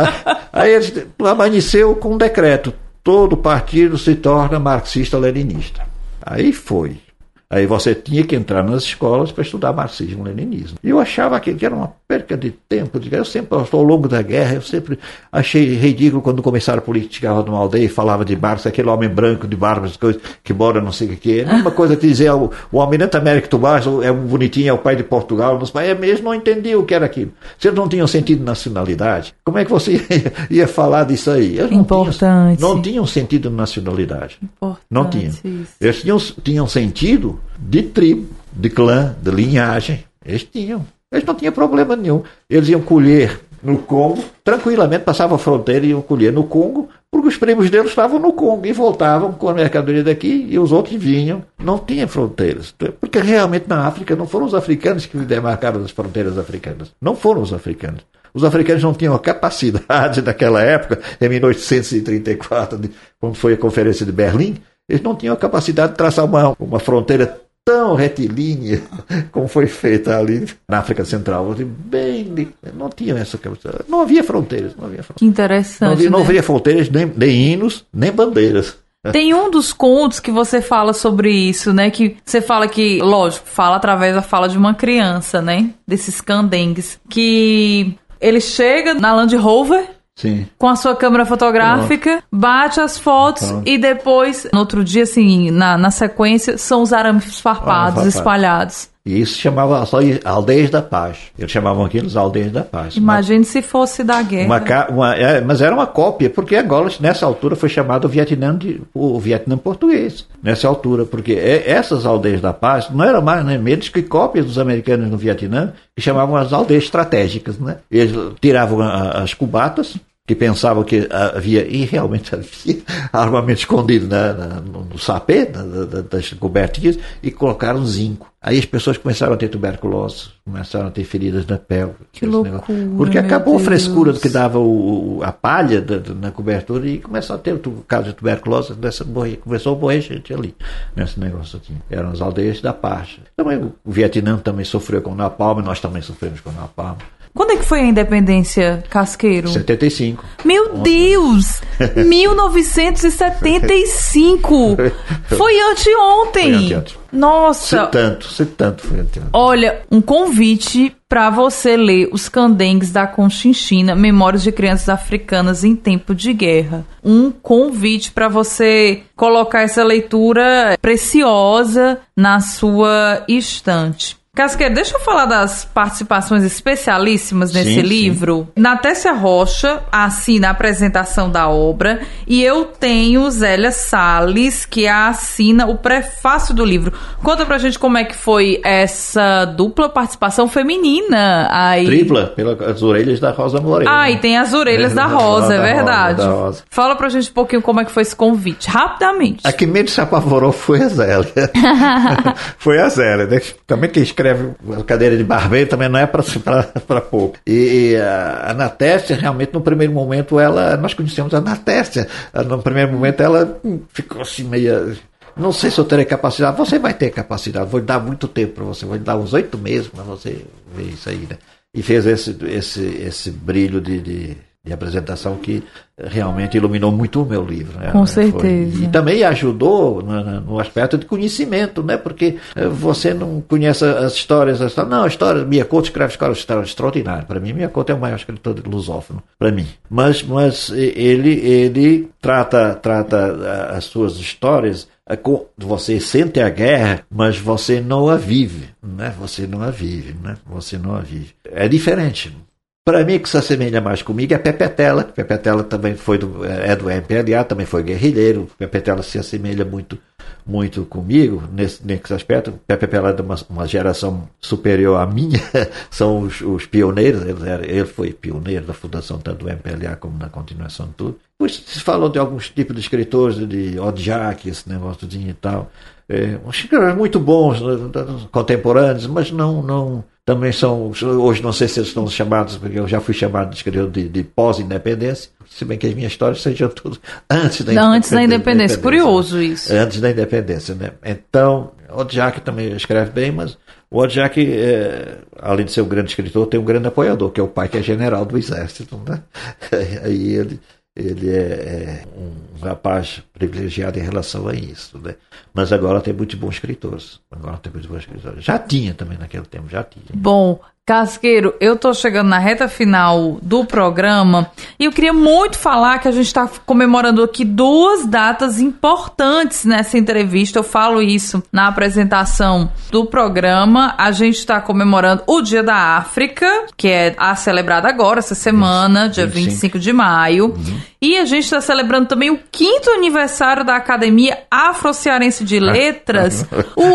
Aí eles amanheceu com um decreto, todo partido se torna marxista-leninista. Aí foi. Aí você tinha que entrar nas escolas para estudar marxismo-leninismo. E eu achava que era uma perca de tempo. Eu sempre, ao longo da guerra, eu sempre achei ridículo quando começaram a política, chegava numa aldeia e falava de Marx, aquele homem branco de barba, coisas que mora não sei o que é. A mesma coisa que dizer, o, o almirante Américo Tomás é um bonitinho, é o pai de Portugal, mas é mesmo, não entendia o que era aquilo. Se eles não tinham sentido de nacionalidade, como é que você ia, ia falar disso aí? Eles não Importante. Tinham, não tinham sentido de nacionalidade. Importante. Não tinham. Isso. Eles tinham, tinham sentido de tribo, de clã, de linhagem. Eles tinham. Eles não tinham problema nenhum. Eles iam colher no Congo, tranquilamente, passavam a fronteira e iam colher no Congo, porque os primos deles estavam no Congo e voltavam com a mercadoria daqui e os outros vinham. Não tinha fronteiras. Porque realmente na África não foram os africanos que demarcaram as fronteiras africanas. Não foram os africanos. Os africanos não tinham a capacidade naquela época, em mil oitocentos e trinta e quatro, quando foi a Conferência de Berlim, eles não tinham a capacidade de traçar uma, uma fronteira tão retilínea como foi feita ali na África Central. Bem, não tinha essa capacidade. Não havia fronteiras. Não havia fronteiras. Que interessante. Não havia, né? não havia fronteiras, nem, nem hinos, nem bandeiras. Tem um dos contos que você fala sobre isso, né? Que você fala que, lógico, fala através da fala de uma criança, né? Desses candengues. Que ele chega na Land Rover. Sim. Com a sua câmera fotográfica, bate as fotos Pronto. E depois, no outro dia, assim, na, na sequência, são os arames farpados, ah, espalhados. E isso chamava só Aldeias da Paz. Eles chamavam aquilo de Aldeias da Paz. Imagine uma, se fosse da guerra. Uma, uma, é, mas era uma cópia, porque Angola, nessa altura, foi chamado o Vietnã, de, o Vietnã português. Nessa altura, porque é, essas Aldeias da Paz não eram mais nem menos que cópias dos americanos no Vietnã, que chamavam as aldeias estratégicas, né? Eles tiravam a, as cubatas, que pensavam que havia, e realmente havia, armamento escondido na, na, no sapê, na, na, das cobertinhas, e colocaram zinco. Aí as pessoas começaram a ter tuberculose, começaram a ter feridas na pele. Que loucura, porque acabou a frescura do que dava o, a palha da, na cobertura e começou a ter o caso de tuberculose, dessa, morrer, começou a morrer gente ali, nesse negócio aqui. Eram as aldeias da paz. Também, o Vietnã também sofreu com o napalm, nós também sofremos com o napalm. Quando é que foi a independência, Casqueiro? setenta e cinco. Meu Deus! mil novecentos e setenta e cinco! Foi anteontem! Foi anteontem. Nossa! Se tanto, se tanto foi anteontem. Olha, um convite para você ler Os Candengues da Conchinchina, Memórias de Crianças Africanas em Tempo de Guerra. Um convite para você colocar essa leitura preciosa na sua estante. Casqueiro, deixa eu falar das participações especialíssimas nesse sim, livro. Sim. Natécia Rocha assina a apresentação da obra e eu tenho Zélia Salles, que assina o prefácio do livro. Conta pra gente como é que foi essa dupla participação feminina. Aí... Tripla, pelas orelhas da Rosa Moreira. Ah, e tem as orelhas é, da Rosa, é verdade. Rosa, Rosa. Fala pra gente um pouquinho como é que foi esse convite, rapidamente. A que menos se apavorou foi a Zélia. Foi a Zélia, né? Também quem escreve a cadeira de barbeiro também não é para pouco. E, e a, a Natécia, realmente, no primeiro momento, ela, nós conhecemos a Natécia. No primeiro momento, ela ficou assim meio... Não sei se eu terei capacidade. Você vai ter capacidade. Vou lhe dar muito tempo para você. Vou lhe dar uns oito meses para você ver isso aí, né? E fez esse, esse, esse brilho de... de de apresentação que realmente iluminou muito o meu livro. Né? Com certeza. Foi, e também ajudou no, no aspecto de conhecimento, né? Porque você não conhece as histórias, as histórias não, a história, Mia Couto escreve histórias extraordinárias. Para mim, Mia Couto é o maior escritor de lusófono, para mim. Mas, mas ele, ele trata, trata as suas histórias, você sente a guerra, mas você não a vive, né? Você não a vive, né? Você não a vive. É diferente. Para mim, que se assemelha mais comigo é Pepetela. Pepetela também foi do, é do M P L A, também foi guerrilheiro. Pepetela se assemelha muito, muito comigo nesse, nesse aspecto. Pepetela é de uma, uma geração superior à minha, são os, os pioneiros. Ele, era, ele foi pioneiro da fundação tanto do M P L A como na continuação de tudo. Depois se falou de alguns tipos de escritores, de Odjak, esse negóciozinho e tal. É, uns escritores muito bons, contemporâneos, mas não, não também são, hoje não sei se eles estão chamados, porque eu já fui chamado de escritor de, de pós-independência, se bem que as minhas histórias sejam tudo antes da não, independência. Antes da independência, curioso isso. Antes da independência, né? Então, o Odjak também escreve bem, mas o Odjak, é, além de ser um grande escritor, tem um grande apoiador, que é o pai que é general do exército, né? Aí ele... Ele é, é um rapaz privilegiado em relação a isso, né? Mas agora tem muitos bons escritores. Agora tem muitos bons escritores. Já tinha também naquele tempo, já tinha. Bom, Casqueiro, eu tô chegando na reta final do programa e eu queria muito falar que a gente está comemorando aqui duas datas importantes nessa entrevista. Eu falo isso na apresentação do programa. A gente está comemorando o Dia da África, que é a celebrada agora, essa semana, dia vinte e cinco de maio. Uhum. E a gente está celebrando também o quinto aniversário da Academia Afro-Cearense de Letras.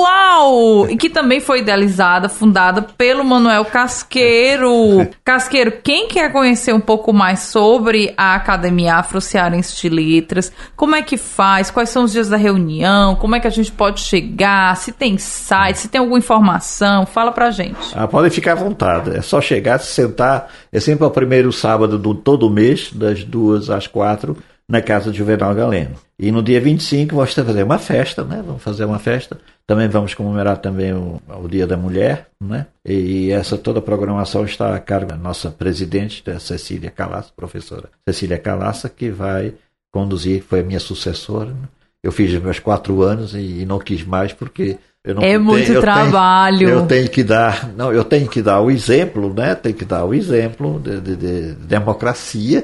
Uau! E que também foi idealizada, fundada pelo Manuel Casqueiro. Casqueiro, quem quer conhecer um pouco mais sobre a Academia Afro-Cearense de Letras, como é que faz, quais são os dias da reunião, como é que a gente pode chegar, se tem site, se tem alguma informação, fala pra gente. Ah, podem ficar à vontade, é só chegar, se sentar, é sempre ao primeiro sábado de todo mês, das duas às quatro, na casa de Juvenal Galeno. E no dia vinte e cinco vamos fazer uma festa, né? Vamos fazer uma festa. Também vamos comemorar também o, o Dia da Mulher, né? E essa toda a programação está a cargo da nossa presidente, da Cecília Calaça, professora Cecília Calaça, que vai conduzir, foi a minha sucessora, né? Eu fiz os meus quatro anos e, e não quis mais porque eu não é tenho, muito eu trabalho. Tenho, eu tenho que dar, não, eu tenho que dar o exemplo, né? Tenho que dar o exemplo de, de, de democracia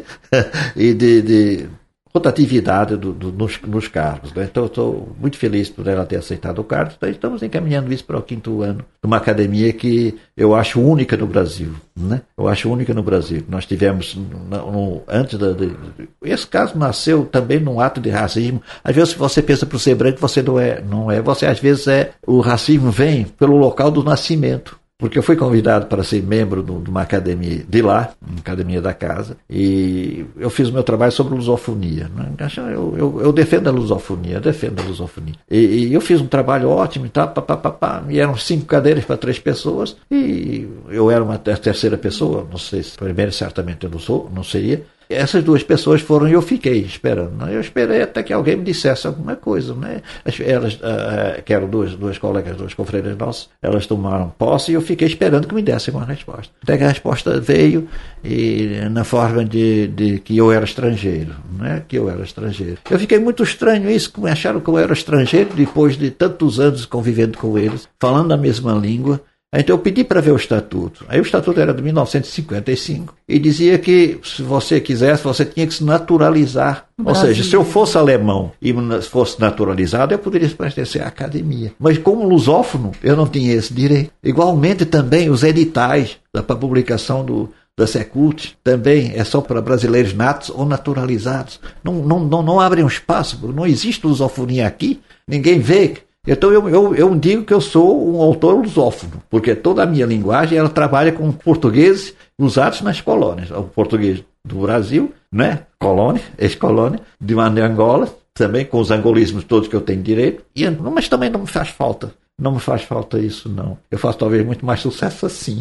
e de, de rotatividade do, do, nos, nos cargos, né? Então, estou muito feliz por ela ter aceitado o cargo. Então, estamos encaminhando isso para o quinto ano de uma academia que eu acho única no Brasil, né? Eu acho única no Brasil. Nós tivemos, no, no, antes da... De, esse caso nasceu também num ato de racismo. Às vezes, se você pensa por ser branco, você não é. Não é. Você, às vezes, é... O racismo vem pelo local do nascimento. Porque eu fui convidado para ser membro de uma academia de lá, uma academia da casa, e eu fiz o meu trabalho sobre lusofonia, né? eu, eu, eu defendo a lusofonia, eu defendo a lusofonia. E, e eu fiz um trabalho ótimo e tal, pá, pá, pá, pá, e eram cinco cadeiras para três pessoas, e eu era uma terceira pessoa, não sei se primeiro certamente eu não sou, não seria. Essas duas pessoas foram e eu fiquei esperando. Eu esperei até que alguém me dissesse alguma coisa, né? Elas, uh, que eram duas, duas colegas, duas confreiras nossas, elas tomaram posse e eu fiquei esperando que me dessem uma resposta. Até que a resposta veio e, na forma de, de que eu era estrangeiro, né? Que eu era estrangeiro. Eu fiquei muito estranho isso, como acharam que eu era estrangeiro depois de tantos anos convivendo com eles, falando a mesma língua. Então eu pedi para ver o estatuto. Aí o estatuto era de mil novecentos e cinquenta e cinco e dizia que se você quisesse, você tinha que se naturalizar. Brasil. Ou seja, se eu fosse alemão e fosse naturalizado, eu poderia pertencer à academia. Mas como lusófono, eu não tinha esse direito. Igualmente também os editais da publicação do, da Secult também é só para brasileiros natos ou naturalizados. Não, não, não, não abrem um espaço, não existe lusofonia aqui, ninguém vê. Então eu, eu, eu digo que eu sou um autor lusófono, porque toda a minha linguagem ela trabalha com portugueses usados nas colônias. O português do Brasil, né? Colônia, ex-colônia, de Angola, também com os angolismos todos que eu tenho direito, e, mas também não me faz falta. Não me faz falta isso, não. Eu faço talvez muito mais sucesso assim.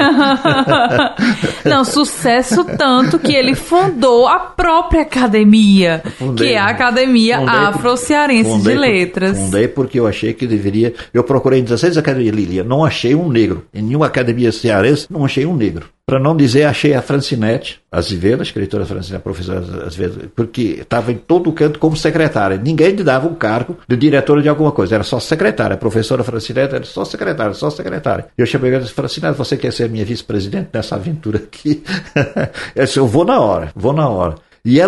Não, sucesso tanto que ele fundou a própria academia, fundei, que é a Academia Afro-Cearense de Letras. Fundei porque eu achei que deveria... Eu procurei em dezesseis academias, Lília, não achei um negro. Em nenhuma academia cearense não achei um negro. Para não dizer, achei a Francinete Azevedo, a escritora Francinete, a professora Azevedo, porque estava em todo canto como secretária. Ninguém lhe dava um cargo de diretora de alguma coisa, era só secretária. A professora Francinete era só secretária, só secretária. Eu chamei ela e disse, Francinete, você quer ser minha vice-presidente nessa aventura aqui? Eu disse, eu vou na hora, vou na hora. E ela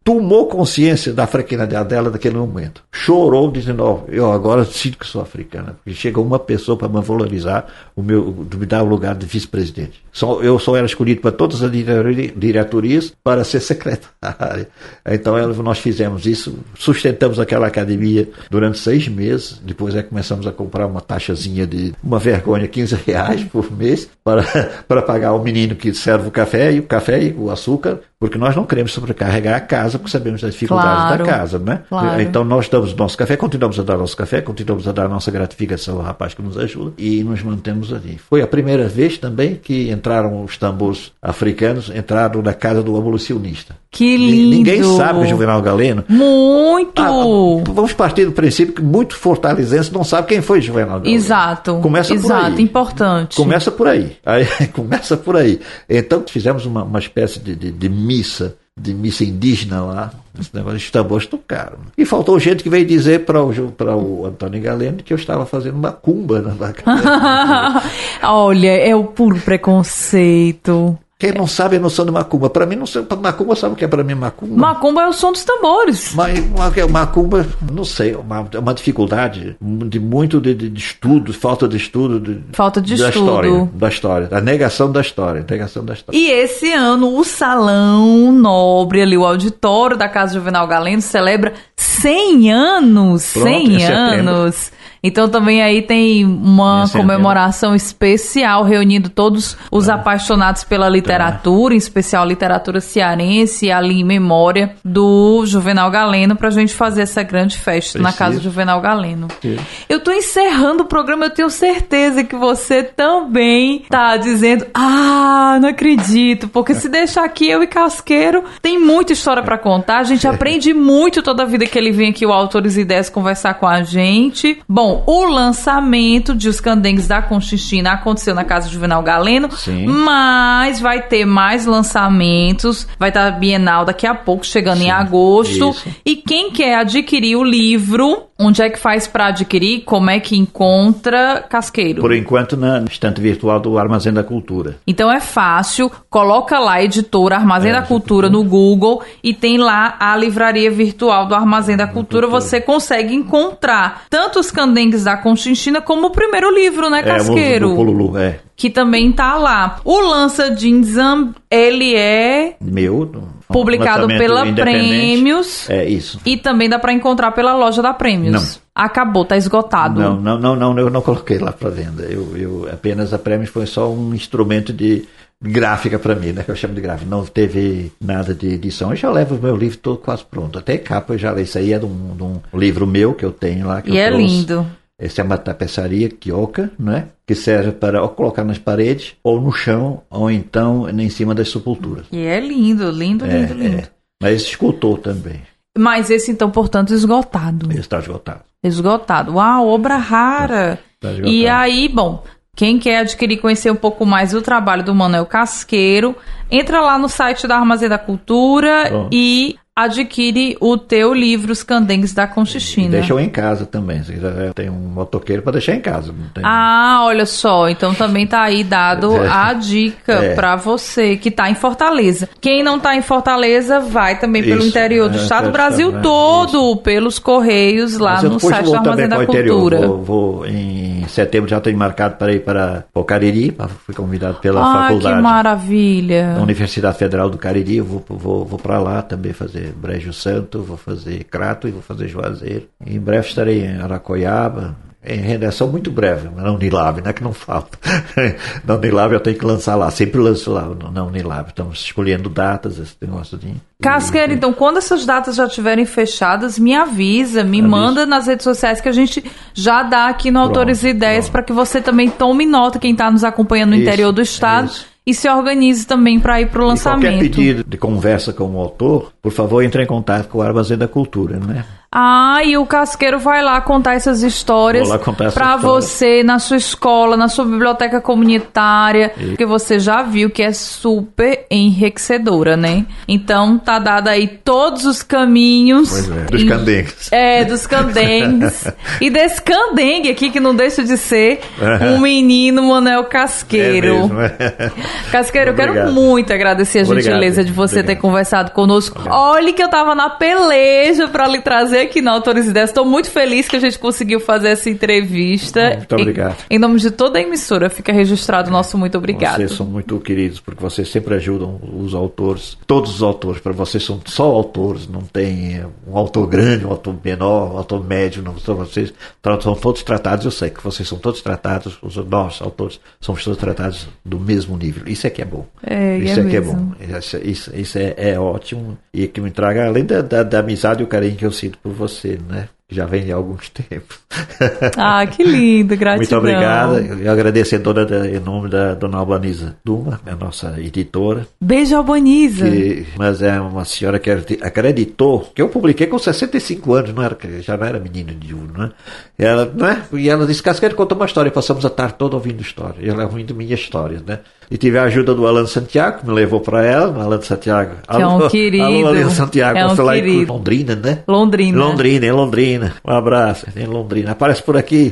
tomou consciência da africanidade dela naquele momento. Chorou, dizendo, ó, oh, eu agora sinto que sou africana. Porque chegou uma pessoa para me valorizar, o meu, me dar o lugar de vice-presidente. Só, eu só era escolhido para todas as diretorias para ser secretária. Então nós fizemos isso, sustentamos aquela academia durante seis meses. Depois é que começamos a comprar uma taxazinha de uma vergonha, quinze reais por mês, para, para pagar o menino que serve o café e o café e o açúcar, porque nós não queremos sobrecarregar a casa, porque sabemos das dificuldades claro, da casa, né? Claro. Então nós damos nosso café, continuamos a dar nosso café, continuamos a dar nossa gratificação ao rapaz que nos ajuda e nos mantemos ali. Foi a primeira vez também que entraram os tambores africanos, entraram na casa do abolicionista. Que lindo! Ninguém sabe o Juvenal Galeno. Muito! Ah, vamos partir do princípio que muito fortalezense não sabe quem foi Juvenal Galeno. Exato. Começa Exato, por aí. Importante. Começa por aí. aí começa por aí. Então fizemos uma, uma espécie de, de, de missa, de missa indígena lá. Esse negócio de tambores tocaram. E faltou gente que veio dizer para o, para o Antônio Galeno que eu estava fazendo macumba na vaca. Olha, é o puro preconceito. Quem não sabe a noção de macumba. Para mim, não sei, macumba sabe o que é para mim macumba? Macumba é o som dos tambores. Mas macumba, não sei, é uma, uma dificuldade de muito de, de, de estudo, falta de estudo. De, falta de da estudo. História, da história, a negação da história, a negação da história. E esse ano, o Salão Nobre, ali, o auditório da Casa Juvenal Galeno, celebra cem anos. Pronto, cem anos. Então também aí tem uma comemoração especial, reunindo todos os ah. apaixonados pela literatura, em especial literatura cearense, ali em memória do Juvenal Galeno, pra gente fazer essa grande festa Preciso. na Casa Juvenal Galeno. Sim. Eu tô encerrando o programa, eu tenho certeza que você também tá dizendo, ah, não acredito, porque se deixar aqui eu e Casqueiro, tem muita história pra contar, a gente aprende muito toda a vida que ele vem aqui, o Autores e Ideias, conversar com a gente. Bom, o lançamento de Os Candengues da Conchinchina aconteceu na Casa Juvenal Galeno, Sim. mas vai ter mais lançamentos, vai estar a Bienal daqui a pouco, chegando Sim, em agosto. Isso. E quem quer adquirir o livro, onde é que faz para adquirir? Como é que encontra, Casqueiro? Por enquanto na estante virtual do Armazém da Cultura. Então é fácil, coloca lá editora Armazém é, da Cultura no Google e tem lá a livraria virtual do Armazém da Cultura, você consegue encontrar tanto Os Candengues da Conchinchina como o primeiro livro, né, Casqueiro? É, o Polulu, é. Que também tá lá. O Lança Dinzam, ele é... Meu... Publicado pela Prêmios. É isso. E também dá para encontrar pela loja da Prêmios. Não. Acabou, tá esgotado. Não, não, não, não, eu não coloquei lá para venda. Eu, eu, apenas a Prêmios foi só um instrumento de gráfica para mim, né? Que eu chamo de gráfica. Não teve nada de edição. Eu já levo o meu livro todo quase pronto. Até capa eu já leio. Isso aí é de um, de um livro meu que eu tenho lá. Que e eu é trouxe. Lindo. Essa é uma tapeçaria quioca, né? Que serve para ou colocar nas paredes, ou no chão, ou então em cima das sepulturas. E é lindo, lindo, lindo, é, lindo. É. Mas escultor também. Mas esse, então, portanto, esgotado. Esse está esgotado. Esgotado. Uau, obra rara. Tá, tá esgotado. E aí, bom, quem quer adquirir, conhecer um pouco mais do trabalho do Manuel Casqueiro, entra lá no site da Armazém da Cultura Bom. e adquire o teu livro, Os Candengues da Conchinchina. E deixa eu em casa também. Se quiser, tem um motoqueiro para deixar em casa. Não tem... Ah, olha só. Então também tá aí dado é. a dica é. para você que tá em Fortaleza. Quem não tá em Fortaleza, vai também pelo Isso. interior do é, estado, é, Brasil é, todo, Isso. pelos correios lá no site da Armazém da Cultura. Vou, vou em setembro, já tenho marcado para ir para o Cariri. Fui convidado pela ah, faculdade. Que maravilha. Da Universidade Federal do Cariri. Eu vou, vou, vou para lá também fazer Brejo Santo, vou fazer Crato e vou fazer Juazeiro. Em breve estarei em Aracoiaba, em redação muito breve, na Unilab, não é que não falta. Na Unilab eu tenho que lançar lá, sempre lanço lá na Unilab. Estamos escolhendo datas, esse negócio de... Casqueiro, então, quando essas datas já estiverem fechadas, me avisa, me Aviso. manda nas redes sociais que a gente já dá aqui no pronto, Autores e Ideias, para que você também tome nota, quem está nos acompanhando no isso, interior do estado, isso. e se organize também para ir para o lançamento. E qualquer pedido de conversa com o autor, por favor, entre em contato com o Armazém da Cultura, né? Ah, e o Casqueiro vai lá contar essas histórias para você, na sua escola, na sua biblioteca comunitária, e... que você já viu que é super enriquecedora, né? Então, tá dado aí todos os caminhos... Pois é, dos candengues. É, dos candengues. E desse candengue aqui, que não deixa de ser um menino Manuel Casqueiro. É mesmo, é. Casqueiro, eu quero muito agradecer a gentileza Obrigado. de você Obrigado. ter conversado conosco. Obrigado. Olha que eu tava na peleja para lhe trazer aqui na Autores e Ideias. Estou muito feliz que a gente conseguiu fazer essa entrevista. Muito obrigado. Em, em nome de toda a emissora, fica registrado o nosso muito obrigado. Vocês são muito queridos, porque vocês sempre ajudam os autores, todos os autores. Para vocês são só autores, não tem um autor grande, um autor menor, um autor médio, não são vocês. São todos tratados, eu sei que vocês são todos tratados, os nossos autores somos todos tratados do mesmo nível. Isso é que é bom. É, isso é, é que é mesmo. bom. Isso, isso, isso é, é ótimo e que me traga, além da, da, da amizade e o carinho que eu sinto por você, né? Já vem de alguns tempos. Ah, que lindo, gratidão. Muito obrigado. Eu agradeço em, toda, em nome da dona Albaniza Duma, a nossa editora. Beijo, Albaniza. Que, mas é uma senhora que acreditou, que eu publiquei com sessenta e cinco anos, não era, já não era menina de ouro, né? E ela, né? E ela disse, Casqueiro, contou uma história, passamos a tarde toda ouvindo história. E ela ouvindo minha história, né? E tive a ajuda do Alan Santiago, que me levou para ela, o Alan Santiago. Que é um alô, querido. Alô, Alan Santiago, é um lá querido. em Londrina, né? Londrina. Londrina, em Londrina. Um abraço, em Londrina. Aparece por aqui.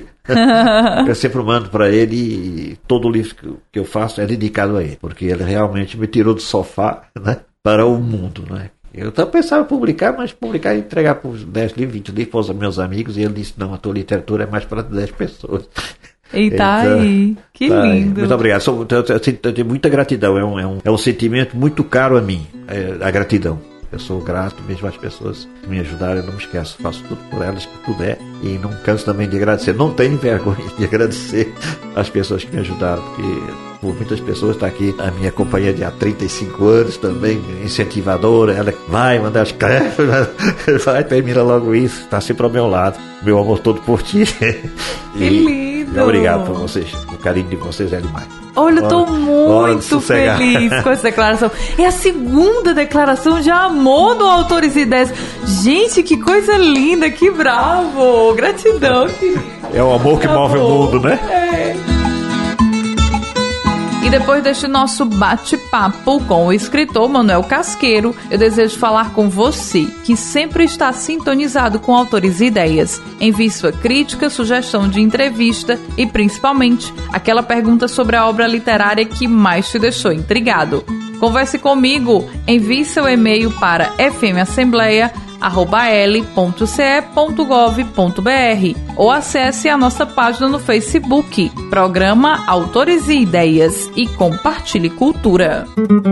Eu sempre mando para ele e todo o livro que eu faço é dedicado a ele, porque ele realmente me tirou do sofá, né, para o mundo, né? Eu também pensava em publicar, mas publicar e entregar para os dez livros, vinte livros para os meus amigos, e ele disse, não, a tua literatura é mais para dez pessoas. E tá então, aí, que tá lindo. Aí. Muito obrigado, Sou, eu, eu, eu tenho muita gratidão, é um, é, um, é um sentimento muito caro a mim, é, a gratidão. Eu sou grato mesmo às pessoas que me ajudaram, eu não me esqueço, faço tudo por elas que puder e não canso também de agradecer. Não tenho vergonha de agradecer às pessoas que me ajudaram, porque por muitas pessoas está aqui a minha companhia de há trinta e cinco anos também, incentivadora, ela vai mandar as cartas, vai, termina logo isso, está sempre ao meu lado, meu amor todo por ti. Que lindo! Obrigado por vocês, o carinho de vocês é demais. Olha, eu tô muito feliz com essa declaração. É a segunda declaração de amor do Autores e Ideias. Gente, que coisa linda, que bravo. Gratidão. Que... É o amor que move o mundo, né? É. E depois deste nosso bate-papo com o escritor Manuel Casqueiro, eu desejo falar com você, que sempre está sintonizado com Autores e Ideias. Envie sua crítica, sugestão de entrevista e, principalmente, aquela pergunta sobre a obra literária que mais te deixou intrigado. Converse comigo, envie seu e-mail para f m assembleia arroba l ponto c e ponto gov ponto b r ou acesse a nossa página no Facebook, Programa Autores e Ideias, e compartilhe cultura.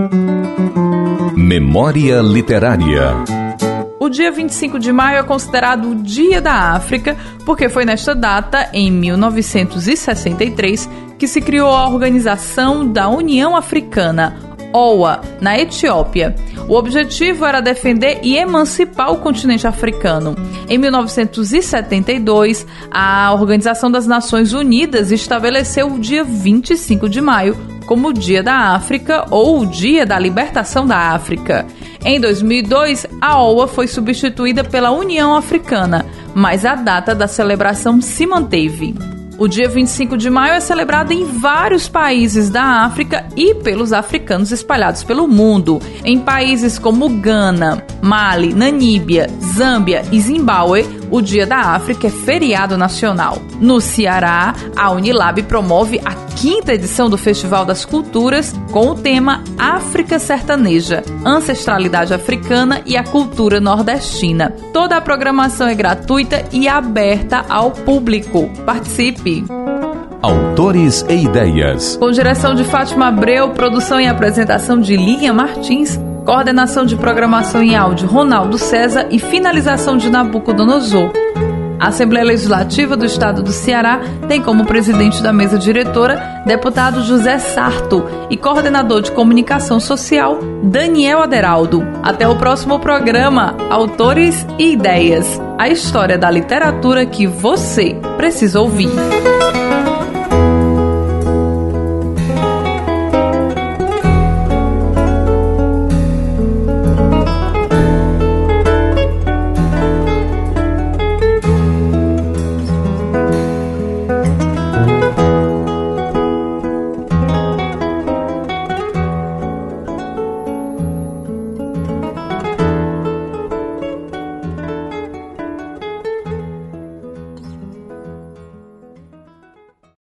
Memória Literária. O dia vinte e cinco de maio é considerado o Dia da África, porque foi nesta data, em mil novecentos e sessenta e três, que se criou a Organização da União Africana, O U A, na Etiópia. O objetivo era defender e emancipar o continente africano. Em mil novecentos e setenta e dois, a Organização das Nações Unidas estabeleceu o dia vinte e cinco de maio como o Dia da África ou o Dia da Libertação da África. Em dois mil e dois, a O U A foi substituída pela União Africana, mas a data da celebração se manteve. O dia vinte e cinco de maio é celebrado em vários países da África e pelos africanos espalhados pelo mundo. Em países como Gana, Mali, Namíbia, Zâmbia e Zimbábue, o Dia da África é feriado nacional. No Ceará, a Unilab promove a quinta edição do Festival das Culturas com o tema África Sertaneja, Ancestralidade Africana e a Cultura Nordestina. Toda a programação é gratuita e aberta ao público. Participe! Autores e Ideias. Com direção de Fátima Abreu, produção e apresentação de Lilian Martins, coordenação de programação em áudio Ronaldo César e finalização de Nabucodonosor. A Assembleia Legislativa do Estado do Ceará tem como presidente da mesa diretora deputado José Sarto e coordenador de comunicação social Daniel Aderaldo. Até o próximo programa Autores e Ideias, a história da literatura que você precisa ouvir.